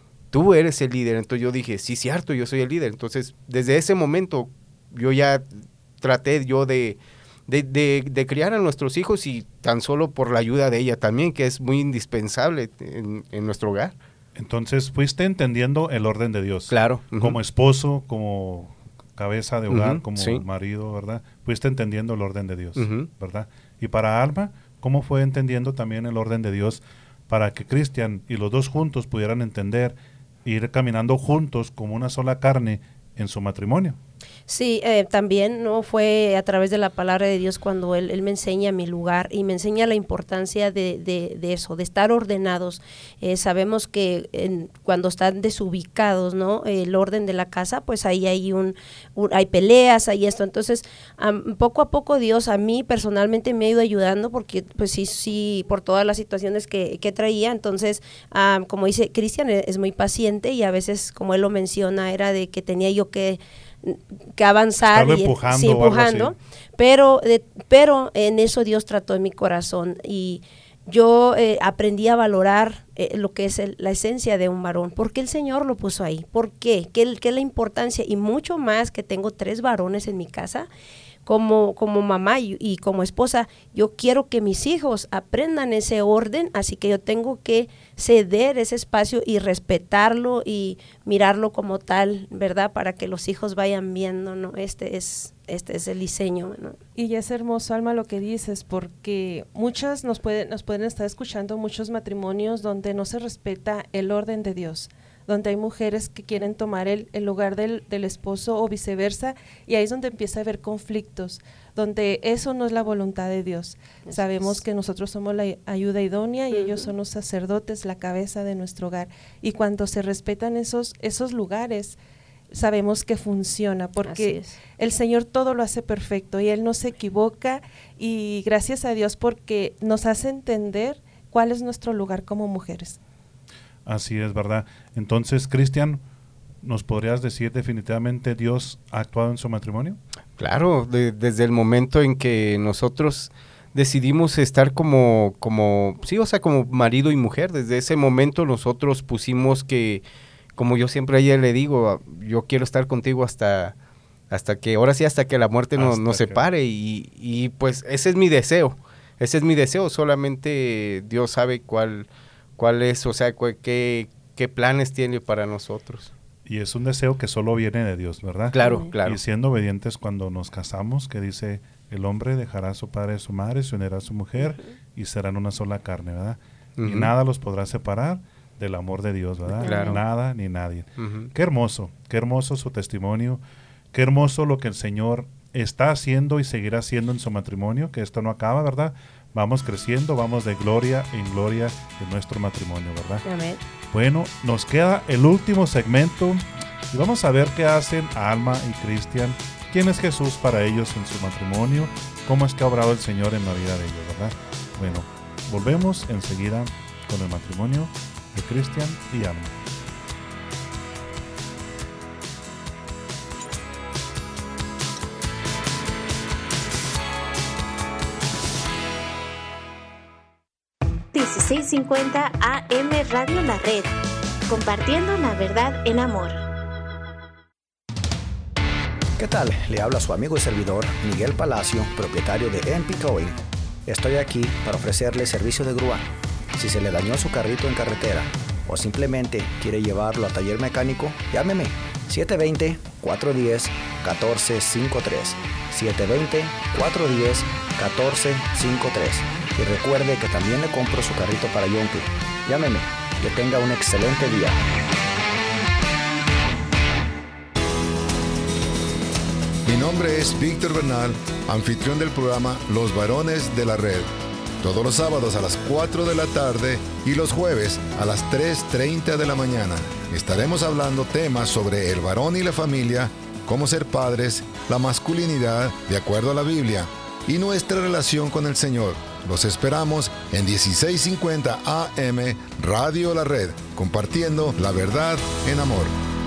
tú eres el líder, entonces yo dije, sí, cierto, yo soy el líder, entonces desde ese momento yo ya traté yo de, de, de, de criar a nuestros hijos y tan solo por la ayuda de ella también, que es muy indispensable en, en nuestro hogar. Entonces fuiste entendiendo el orden de Dios. Claro. Uh-huh. Como esposo, como cabeza de hogar, uh-huh, como sí. marido, ¿verdad? Fuiste entendiendo el orden de Dios, uh-huh. ¿verdad? Y para Alma, ¿cómo fue entendiendo también el orden de Dios para que Cristian y los dos juntos pudieran entender e ir caminando juntos como una sola carne en su matrimonio? Sí, eh, también no fue a través de la palabra de Dios cuando él, él me enseña mi lugar y me enseña la importancia de, de, de eso, de estar ordenados. Eh, sabemos que en, cuando están desubicados, ¿no? El orden de la casa, pues ahí hay un, un hay peleas, hay esto. Entonces, um, poco a poco Dios a mí personalmente me ha ido ayudando porque, pues sí, sí, por todas las situaciones que, que traía. Entonces, um, como dice Cristian, es muy paciente y a veces, como él lo menciona, era de que tenía yo que que avanzar y empujando, sí, empujando pero de, pero en eso Dios trató en mi corazón y yo eh, aprendí a valorar eh, lo que es el, la esencia de un varón, porque el Señor lo puso ahí, ¿por qué? ¿Qué, qué es la importancia? Y mucho más que tengo tres varones en mi casa. Como, como mamá y, y como esposa, yo quiero que mis hijos aprendan ese orden, así que yo tengo que ceder ese espacio y respetarlo y mirarlo como tal, ¿verdad? Para que los hijos vayan viendo, ¿no? Este es, este es el diseño, ¿no? Y es hermoso, Alma, lo que dices, porque muchas nos pueden, nos pueden estar escuchando muchos matrimonios donde no se respeta el orden de Dios, donde hay mujeres que quieren tomar el, el lugar del, del esposo o viceversa, y ahí es donde empieza a haber conflictos, donde eso no es la voluntad de Dios. Eso Sabemos es. que nosotros somos la ayuda idónea y uh-huh. ellos son los sacerdotes, la cabeza de nuestro hogar, y cuando se respetan esos, esos lugares, sabemos que funciona, porque el Señor todo lo hace perfecto y Él no se equivoca, y gracias a Dios porque nos hace entender cuál es nuestro lugar como mujeres. Así es, ¿verdad? Entonces, Cristian, ¿nos podrías decir definitivamente Dios ha actuado en su matrimonio? Claro, de, desde el momento en que nosotros decidimos estar como, como, sí, o sea, como marido y mujer, desde ese momento nosotros pusimos que, como yo siempre a ella le digo, yo quiero estar contigo hasta, hasta que, ahora sí, hasta que la muerte nos, nos separe, y, y pues ese es mi deseo, ese es mi deseo, solamente Dios sabe cuál... ¿Cuál es, o sea, cu- qué, qué planes tiene para nosotros? Y es un deseo que solo viene de Dios, ¿verdad? Claro, uh-huh. claro. Y siendo obedientes cuando nos casamos, que dice, el hombre dejará a su padre y a su madre, se unirá a su mujer, uh-huh. y serán una sola carne, ¿verdad? Uh-huh. Y nada los podrá separar del amor de Dios, ¿verdad? Claro. Nada ni nadie. Uh-huh. Qué hermoso, qué hermoso su testimonio, qué hermoso lo que el Señor está haciendo y seguirá haciendo en su matrimonio, que esto no acaba, ¿verdad? Vamos creciendo, vamos de gloria en gloria en nuestro matrimonio, ¿verdad? Amén. Bueno, nos queda el último segmento y vamos a ver qué hacen Alma y Cristian, quién es Jesús para ellos en su matrimonio, cómo es que ha obrado el Señor en la vida de ellos, ¿verdad? Bueno, volvemos enseguida con el matrimonio de Cristian y Alma. dieciséis cincuenta A M Radio La Red, compartiendo la verdad en amor. ¿Qué tal? Le habla su amigo y servidor Miguel Palacio, propietario de M P Towing. Estoy aquí para ofrecerle servicio de grúa. Si se le dañó su carrito en carretera o simplemente quiere llevarlo a taller mecánico, llámeme siete dos cero, cuatro uno cero, uno cuatro cinco tres. siete dos cero, cuatro uno cero, uno cuatro cinco tres. Y recuerde que también le compro su carrito para Yonke. Llámeme. Que tenga un excelente día. Mi nombre es Víctor Bernal, anfitrión del programa Los Varones de la Red. Todos los sábados a las cuatro de la tarde y los jueves a las tres treinta de la mañana. Estaremos hablando temas sobre el varón y la familia, cómo ser padres, la masculinidad de acuerdo a la Biblia y nuestra relación con el Señor. Los esperamos en dieciséis cincuenta A M Radio La Red, compartiendo la verdad en amor.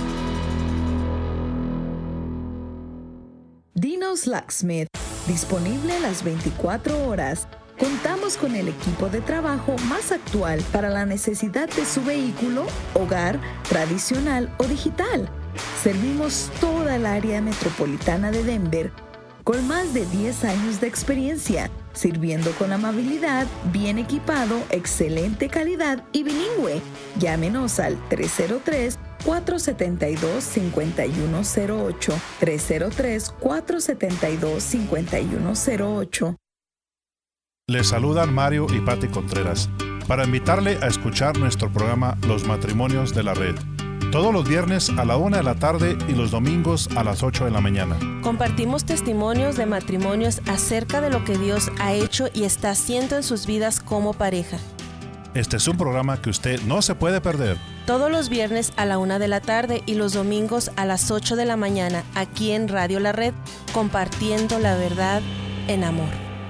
Dino's Locksmith, disponible las veinticuatro horas. Contamos con el equipo de trabajo más actual para la necesidad de su vehículo, hogar, tradicional o digital. Servimos toda el área metropolitana de Denver con más de diez años de experiencia, sirviendo con amabilidad, bien equipado, excelente calidad y bilingüe. Llámenos al tres cero tres, cuatro siete dos, cinco uno cero ocho, tres cero tres, cuatro siete dos, cinco uno cero ocho. Les saludan Mario y Patti Contreras para invitarle a escuchar nuestro programa Los Matrimonios de la Red. Todos los viernes a la una de la tarde y los domingos a las ocho de la mañana. Compartimos testimonios de matrimonios acerca de lo que Dios ha hecho y está haciendo en sus vidas como pareja. Este es un programa que usted no se puede perder. Todos los viernes a la una de la tarde y los domingos a las ocho de la mañana, aquí en Radio La Red, compartiendo la verdad en amor.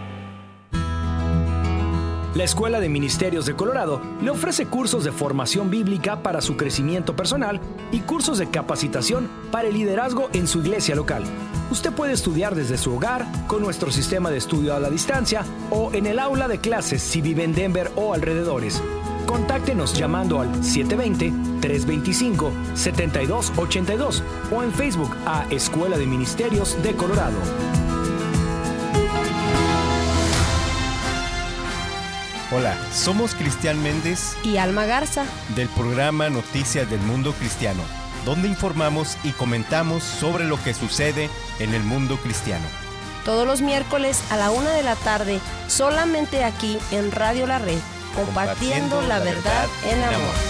La Escuela de Ministerios de Colorado le ofrece cursos de formación bíblica para su crecimiento personal y cursos de capacitación para el liderazgo en su iglesia local. Usted puede estudiar desde su hogar con nuestro sistema de estudio a la distancia o en el aula de clases si vive en Denver o alrededores. Contáctenos llamando al siete dos cero, tres dos cinco, siete dos ocho dos o en Facebook a Escuela de Ministerios de Colorado. Hola, somos Cristian Méndez y Alma Garza del programa Noticias del Mundo Cristiano, donde informamos y comentamos sobre lo que sucede en el mundo cristiano. Todos los miércoles a la una de la tarde, solamente aquí en Radio La Red, compartiendo, compartiendo la, la verdad, verdad en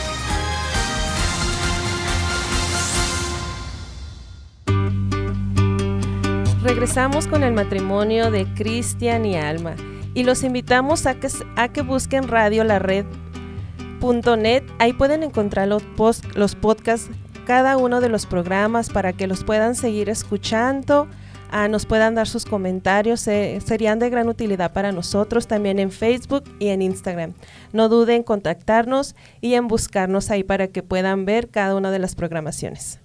amor. Regresamos con el matrimonio de Cristian y Alma. Y los invitamos a que, a que busquen radio la red punto net. Ahí pueden encontrar los, post, los podcasts, cada uno de los programas para que los puedan seguir escuchando, uh, nos puedan dar sus comentarios, eh, serían de gran utilidad para nosotros, también en Facebook y en Instagram. No duden en contactarnos y en buscarnos ahí para que puedan ver cada una de las programaciones.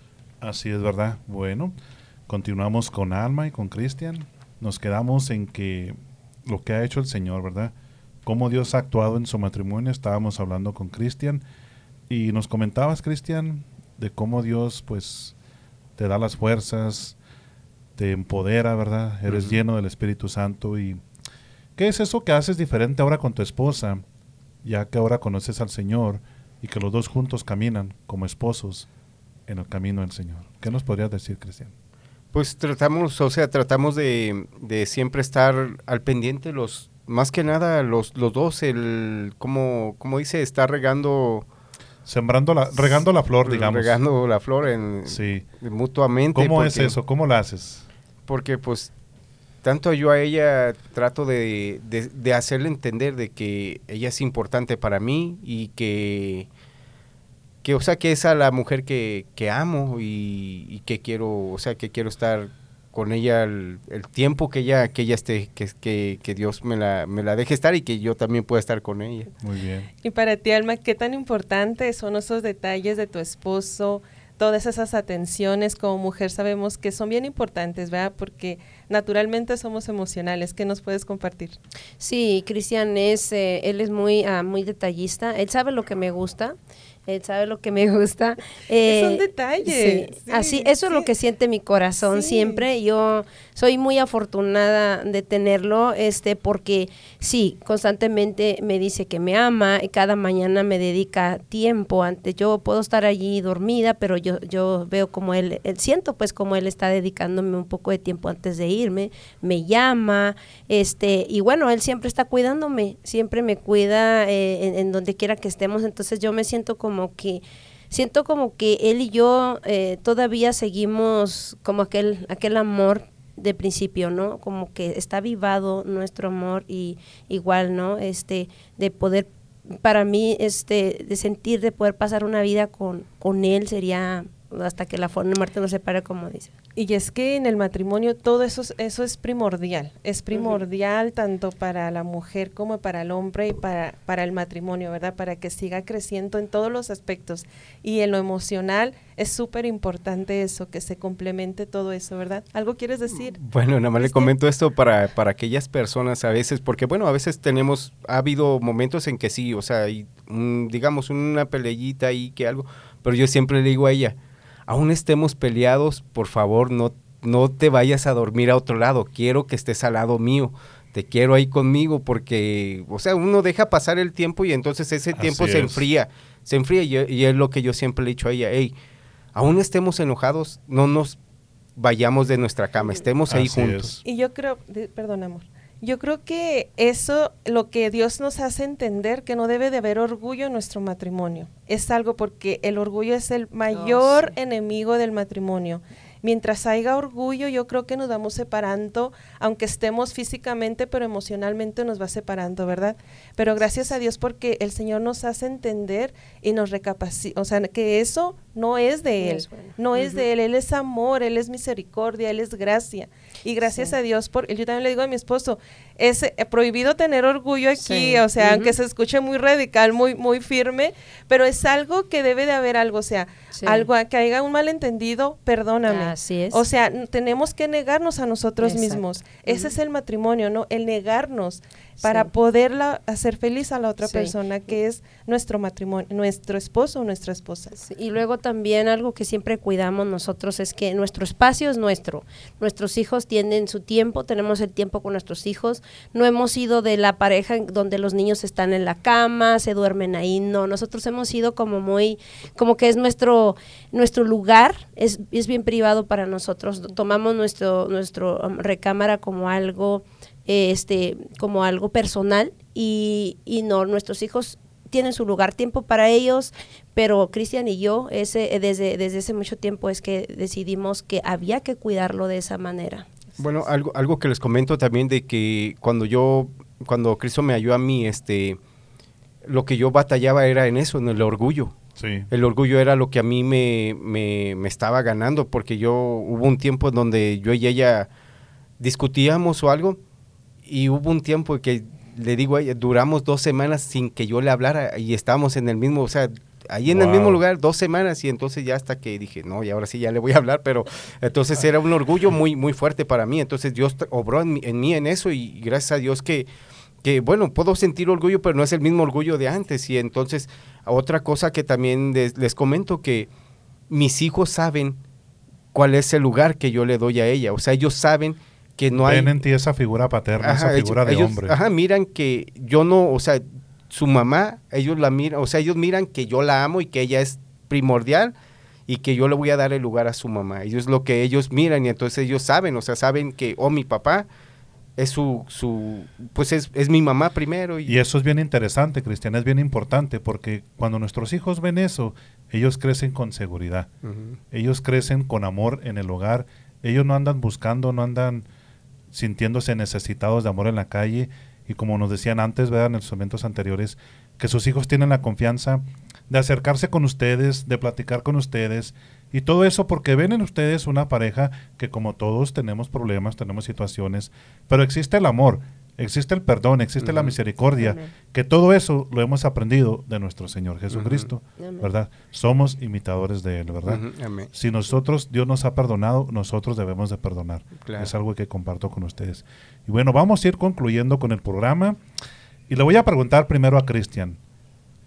Así es, ¿verdad? Bueno, continuamos con Alma y con Cristian. Nos quedamos en que lo que ha hecho el Señor, ¿verdad? Cómo Dios ha actuado en su matrimonio. Estábamos hablando con Cristian y nos comentabas, Cristian, de cómo Dios, pues, te da las fuerzas, te empodera, ¿verdad? Eres uh-huh. lleno del Espíritu Santo. ¿Y qué es eso que haces diferente ahora con tu esposa, ya que ahora conoces al Señor y que los dos juntos caminan como esposos en el camino del Señor? ¿Qué nos podrías decir, Cristian? Pues tratamos, o sea, tratamos de, de siempre estar al pendiente, los más que nada los, los dos, el como, como dice, estar regando, sembrando la, regando la flor, digamos, regando la flor en sí. mutuamente. ¿Cómo porque, es eso? ¿Cómo lo haces? Porque pues tanto yo a ella trato de, de, de hacerle entender de que ella es importante para mí y que que o sea que es a la mujer que, que amo y, y que quiero, o sea que quiero estar con ella el, el tiempo que ella que ella esté, que, que, que Dios me la, me la deje estar y que yo también pueda estar con ella. Muy bien. Y para ti, Alma, ¿qué tan importantes son esos detalles de tu esposo? Todas esas atenciones como mujer sabemos que son bien importantes, ¿verdad? Porque naturalmente somos emocionales. ¿Qué nos puedes compartir? Sí, Cristian es, eh, él es muy, uh, muy detallista. Él sabe lo que me gusta Él sabe lo que me gusta. Eh, es un detalle. Sí. Sí, Así, eso sí. es lo que siente mi corazón Sí. siempre. Yo soy muy afortunada de tenerlo, este, porque sí, constantemente me dice que me ama y cada mañana me dedica tiempo. Antes yo puedo estar allí dormida, pero yo, yo veo como él, él, siento pues como él está dedicándome un poco de tiempo antes de irme. Me llama, este, y bueno, él siempre está cuidándome, siempre me cuida eh, en, en donde quiera que estemos. Entonces yo me siento como como que siento como que él y yo eh, todavía seguimos como aquel aquel amor de principio, ¿no? Como que está avivado nuestro amor y igual, ¿no? Este de poder para mí este de sentir de poder pasar una vida con con él sería hasta que la muerte nos separe, como dice. Y es que en el matrimonio todo eso, es- eso es primordial, es primordial uh-huh. tanto para la mujer como para el hombre y para, para el matrimonio, ¿verdad? Para que siga creciendo en todos los aspectos. Y en lo emocional es súper importante eso, que se complemente todo eso, ¿verdad? ¿Algo quieres decir? Bueno, nada más le Es que- comento esto para, para aquellas personas a veces, porque bueno, a veces tenemos, ha habido momentos en que sí, o sea, hay un, digamos una peleita ahí que algo, pero yo siempre le digo a ella, aún estemos peleados, por favor, no, no te vayas a dormir a otro lado, quiero que estés al lado mío, te quiero ahí conmigo, porque, o sea, uno deja pasar el tiempo y entonces ese tiempo Así se es. enfría, se enfría y, y es lo que yo siempre le he dicho a ella, hey, aún estemos enojados, no nos vayamos de nuestra cama, estemos ahí Así juntos. Y yo creo, de- perdón amor, yo creo que eso, lo que Dios nos hace entender, que no debe de haber orgullo en nuestro matrimonio, es algo porque el orgullo es el mayor Oh, sí. enemigo del matrimonio. Mientras haya orgullo, yo creo que nos vamos separando, aunque estemos físicamente, pero emocionalmente nos va separando, ¿verdad? Pero gracias a Dios porque el Señor nos hace entender y nos recapacita, o sea, que eso no es de No Él, es bueno. no es Ujú. de Él, Él es amor, Él es misericordia, Él es gracia. Y gracias Sí. a Dios, por, yo también le digo a mi esposo, es eh, prohibido tener orgullo aquí, Sí. o sea, Ujú. aunque se escuche muy radical, muy, muy firme, pero es algo que debe de haber algo, o sea, Sí. algo que haya un malentendido, perdóname. Así es. O sea, n- tenemos que negarnos a nosotros Exacto. mismos. Ese Ujú. es el matrimonio, ¿no? El negarnos para Sí. poderla hacer feliz a la otra Sí. persona que es nuestro matrimonio, nuestro esposo o nuestra esposa. Sí, y luego también algo que siempre cuidamos nosotros es que nuestro espacio es nuestro. Nuestros hijos tienen su tiempo, tenemos el tiempo con nuestros hijos. No hemos sido de la pareja en donde los niños están en la cama, se duermen ahí. No, nosotros hemos sido como muy, como que es nuestro nuestro lugar, es, es bien privado para nosotros. Tomamos nuestro nuestro um, recámara como algo eh, este como algo personal y, y no, nuestros hijos tienen su lugar, tiempo para ellos, pero Cristian y yo, ese, eh, desde, desde hace mucho tiempo es que decidimos que había que cuidarlo de esa manera. Bueno, algo, algo que les comento también de que cuando yo, cuando Cristo me halló a mí, este, lo que yo batallaba era en eso, en el orgullo. Sí. El orgullo era lo que a mí me, me, me estaba ganando, porque yo, hubo un tiempo en donde yo y ella discutíamos o algo, y hubo un tiempo que le digo a ella, duramos dos semanas sin que yo le hablara, y estábamos en el mismo, o sea, ahí en el Wow. mismo lugar, dos semanas, y entonces ya hasta que dije, no, y ahora sí ya le voy a hablar, pero entonces era un orgullo muy, muy fuerte para mí, entonces Dios t- obró en, mí- en mí en eso, y gracias a Dios que, que, bueno, puedo sentir orgullo, pero no es el mismo orgullo de antes, y entonces, otra cosa que también les, les comento, que mis hijos saben cuál es el lugar que yo le doy a ella, o sea, ellos saben que no hay... Ven en ti esa figura paterna, Ajá, esa figura ellos- de ellos, hombre. Ajá, miran que yo no, o sea, su mamá, ellos la miran, o sea, ellos miran que yo la amo y que ella es primordial y que yo le voy a dar el lugar a su mamá. Ellos es lo que ellos miran y entonces ellos saben, o sea, saben que, oh, mi papá es su, su pues es, es mi mamá primero. Y, Y eso es bien interesante, Cristian, es bien importante porque cuando nuestros hijos ven eso, ellos crecen con seguridad. Ujú. Ellos crecen con amor en el hogar. Ellos no andan buscando, no andan sintiéndose necesitados de amor en la calle. Y como nos decían antes, ¿verdad? En los momentos anteriores, que sus hijos tienen la confianza de acercarse con ustedes, de platicar con ustedes. Y todo eso porque ven en ustedes una pareja que, como todos, tenemos problemas, tenemos situaciones, pero existe el amor, existe el perdón, existe la Ujú. misericordia, Amén. que todo eso lo hemos aprendido de nuestro Señor Jesucristo, Amén. ¿verdad? Somos imitadores de Él, ¿verdad? Ujú, amén. Si nosotros, Dios nos ha perdonado, nosotros debemos de perdonar. Claro. Es algo que comparto con ustedes. Y bueno, vamos a ir concluyendo con el programa. Y le voy a preguntar primero a Cristian,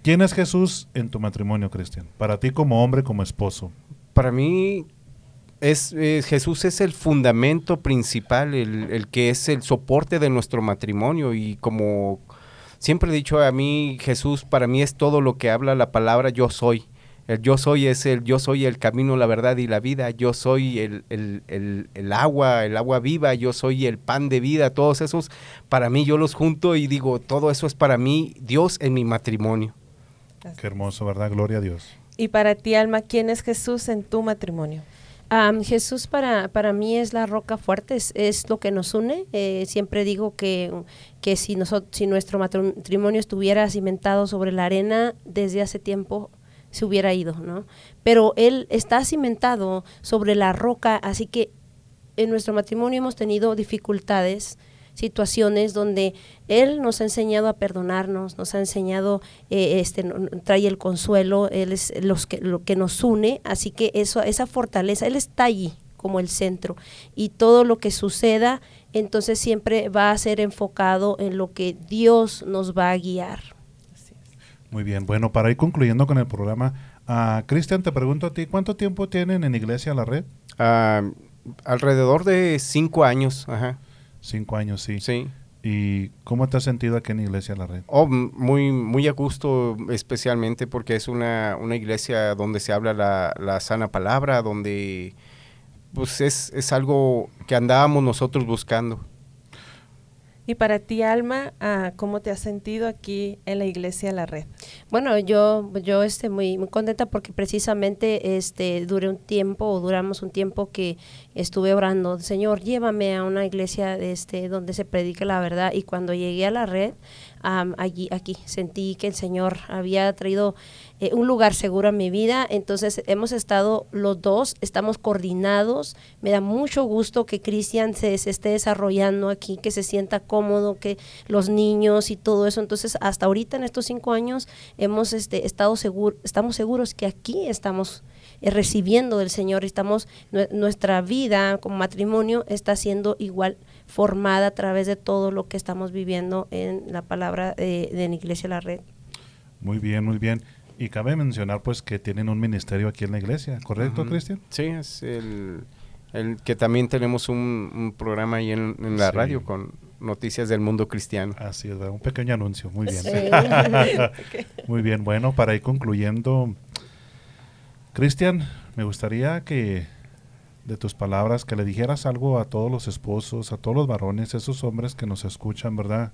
¿Quién es Jesús en tu matrimonio, Cristian? Para ti como hombre, como esposo. Para mí, es, eh, Jesús es el fundamento principal, el, el que es el soporte de nuestro matrimonio, y como siempre he dicho, a mí Jesús para mí es todo lo que habla la palabra yo soy. El yo soy es el yo soy el camino, la verdad y la vida. Yo soy el, el, el, el agua, el agua viva. Yo soy el pan de vida. Todos esos, para mí, yo los junto y digo, todo eso es para mí Dios en mi matrimonio. Qué hermoso, ¿verdad? Gloria a Dios. Y para ti, Alma, ¿quién es Jesús en tu matrimonio? Um, Jesús para, para mí es la roca fuerte, es, es lo que nos une. Eh, siempre digo que, que si, nosotros, si nuestro matrimonio estuviera cimentado sobre la arena, desde hace tiempo se hubiera ido, ¿no? Pero Él está cimentado sobre la roca, así que en nuestro matrimonio hemos tenido dificultades, situaciones donde Él nos ha enseñado a perdonarnos, nos ha enseñado, eh, este, trae el consuelo, Él es los que, lo que nos une, así que eso, esa fortaleza, Él está allí como el centro, y todo lo que suceda, entonces siempre va a ser enfocado en lo que Dios nos va a guiar. Muy bien, bueno, para ir concluyendo con el programa, uh, Cristian, te pregunto a ti, ¿cuánto tiempo tienen en Iglesia La Red? Uh, alrededor de cinco años, ajá. Cinco años, sí. Sí. ¿Y cómo te has sentido aquí en Iglesia La Red? Oh, muy, muy a gusto, especialmente porque es una, una iglesia donde se habla la, la sana palabra, donde pues es, es algo que andábamos nosotros buscando. Y para ti, Alma, ¿cómo te has sentido aquí en la Iglesia La Red? Bueno, yo yo este muy, muy contenta porque precisamente este duré un tiempo o duramos un tiempo que estuve orando, Señor, llévame a una iglesia este donde se predique la verdad, y cuando llegué a La Red, um, allí aquí sentí que el Señor había traído eh, un lugar seguro a mi vida. Entonces hemos estado los dos, estamos coordinados. Me da mucho gusto que Cristian se, se esté desarrollando aquí, que se sienta cómodo, que los niños y todo eso. Entonces hasta ahorita en estos cinco años hemos este, estado seguros, estamos seguros que aquí estamos eh, recibiendo del Señor, estamos, nu- nuestra vida como matrimonio está siendo igual formada a través de todo lo que estamos viviendo en la palabra de, de la Iglesia La Red. Muy bien, muy bien. Y cabe mencionar pues que tienen un ministerio aquí en la iglesia, ¿correcto, uh-huh. Cristian? Sí, es el, el que también tenemos un, un programa ahí en, en la sí. radio con noticias del mundo cristiano. Así es, un pequeño anuncio, muy bien. Sí. Muy bien, bueno, para ir concluyendo, Cristian, me gustaría que de tus palabras, que le dijeras algo a todos los esposos, a todos los varones, esos hombres que nos escuchan, ¿verdad?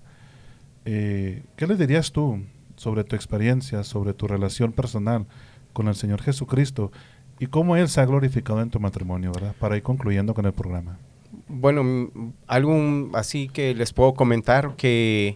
Eh, ¿Qué les dirías tú sobre tu experiencia, sobre tu relación personal con el Señor Jesucristo y cómo Él se ha glorificado en tu matrimonio, ¿verdad? Para ir concluyendo con el programa. Bueno, algo así que les puedo comentar, que,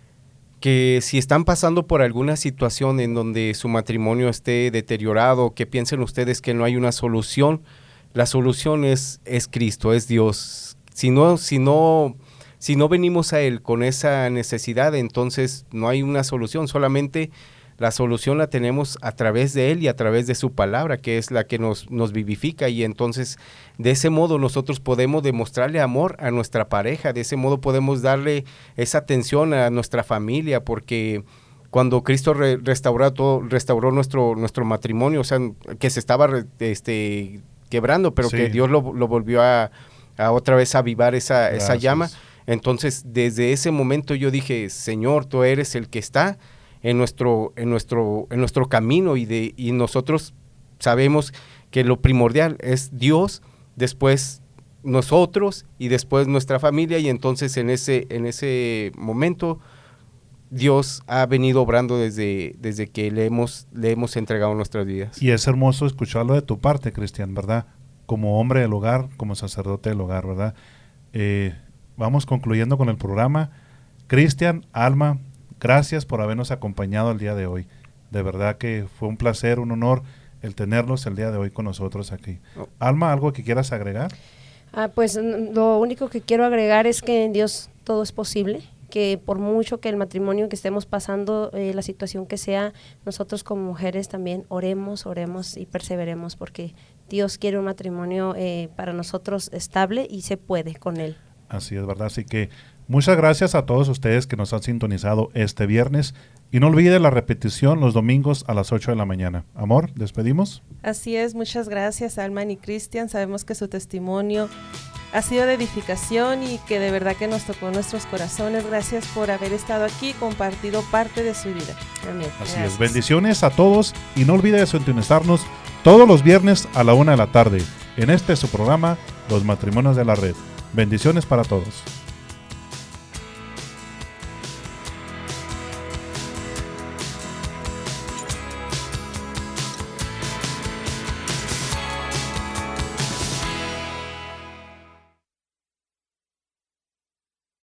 que si están pasando por alguna situación en donde su matrimonio esté deteriorado, que piensen ustedes que no hay una solución, la solución es, es Cristo, es Dios. Si no, si no... Si no venimos a Él con esa necesidad, entonces no hay una solución, solamente la solución la tenemos a través de Él y a través de su palabra, que es la que nos, nos vivifica, y entonces de ese modo nosotros podemos demostrarle amor a nuestra pareja, de ese modo podemos darle esa atención a nuestra familia, porque cuando Cristo re, restauró, todo, restauró nuestro, nuestro matrimonio, o sea, que se estaba re, este, quebrando, pero sí. que Dios lo, lo volvió a, a otra vez a avivar esa, esa llama. Entonces, desde ese momento yo dije, Señor, tú eres el que está en nuestro, en nuestro, en nuestro camino, y, de, y nosotros sabemos que lo primordial es Dios, después nosotros y después nuestra familia, y entonces en ese, en ese momento Dios ha venido obrando desde, desde que le hemos, le hemos entregado nuestras vidas. Y es hermoso escucharlo de tu parte, Cristian, ¿verdad? Como hombre del hogar, como sacerdote del hogar, ¿verdad? Eh, Vamos concluyendo con el programa. Cristian, Alma, gracias por habernos acompañado el día de hoy. De verdad que fue un placer, un honor el tenerlos el día de hoy con nosotros aquí. Oh. Alma, ¿algo que quieras agregar? Ah, pues lo único que quiero agregar es que en Dios todo es posible, que por mucho que el matrimonio que estemos pasando, eh, la situación que sea, nosotros como mujeres también oremos, oremos y perseveremos, porque Dios quiere un matrimonio eh, para nosotros estable y se puede con Él. Así es, ¿verdad? Así que Muchas gracias a todos ustedes que nos han sintonizado este viernes. Y no olvide la repetición los domingos a las ocho de la mañana. Amor, ¿despedimos? Así es, muchas gracias Alman y Cristian. Sabemos que su testimonio ha sido de edificación y que de verdad que nos tocó nuestros corazones. Gracias por haber estado aquí y compartido parte de su vida. Amén. Así Gracias. es, bendiciones a todos y no olvide sintonizarnos todos los viernes a la una de la tarde en este su programa, Los Matrimonios de la Red. Bendiciones para todos.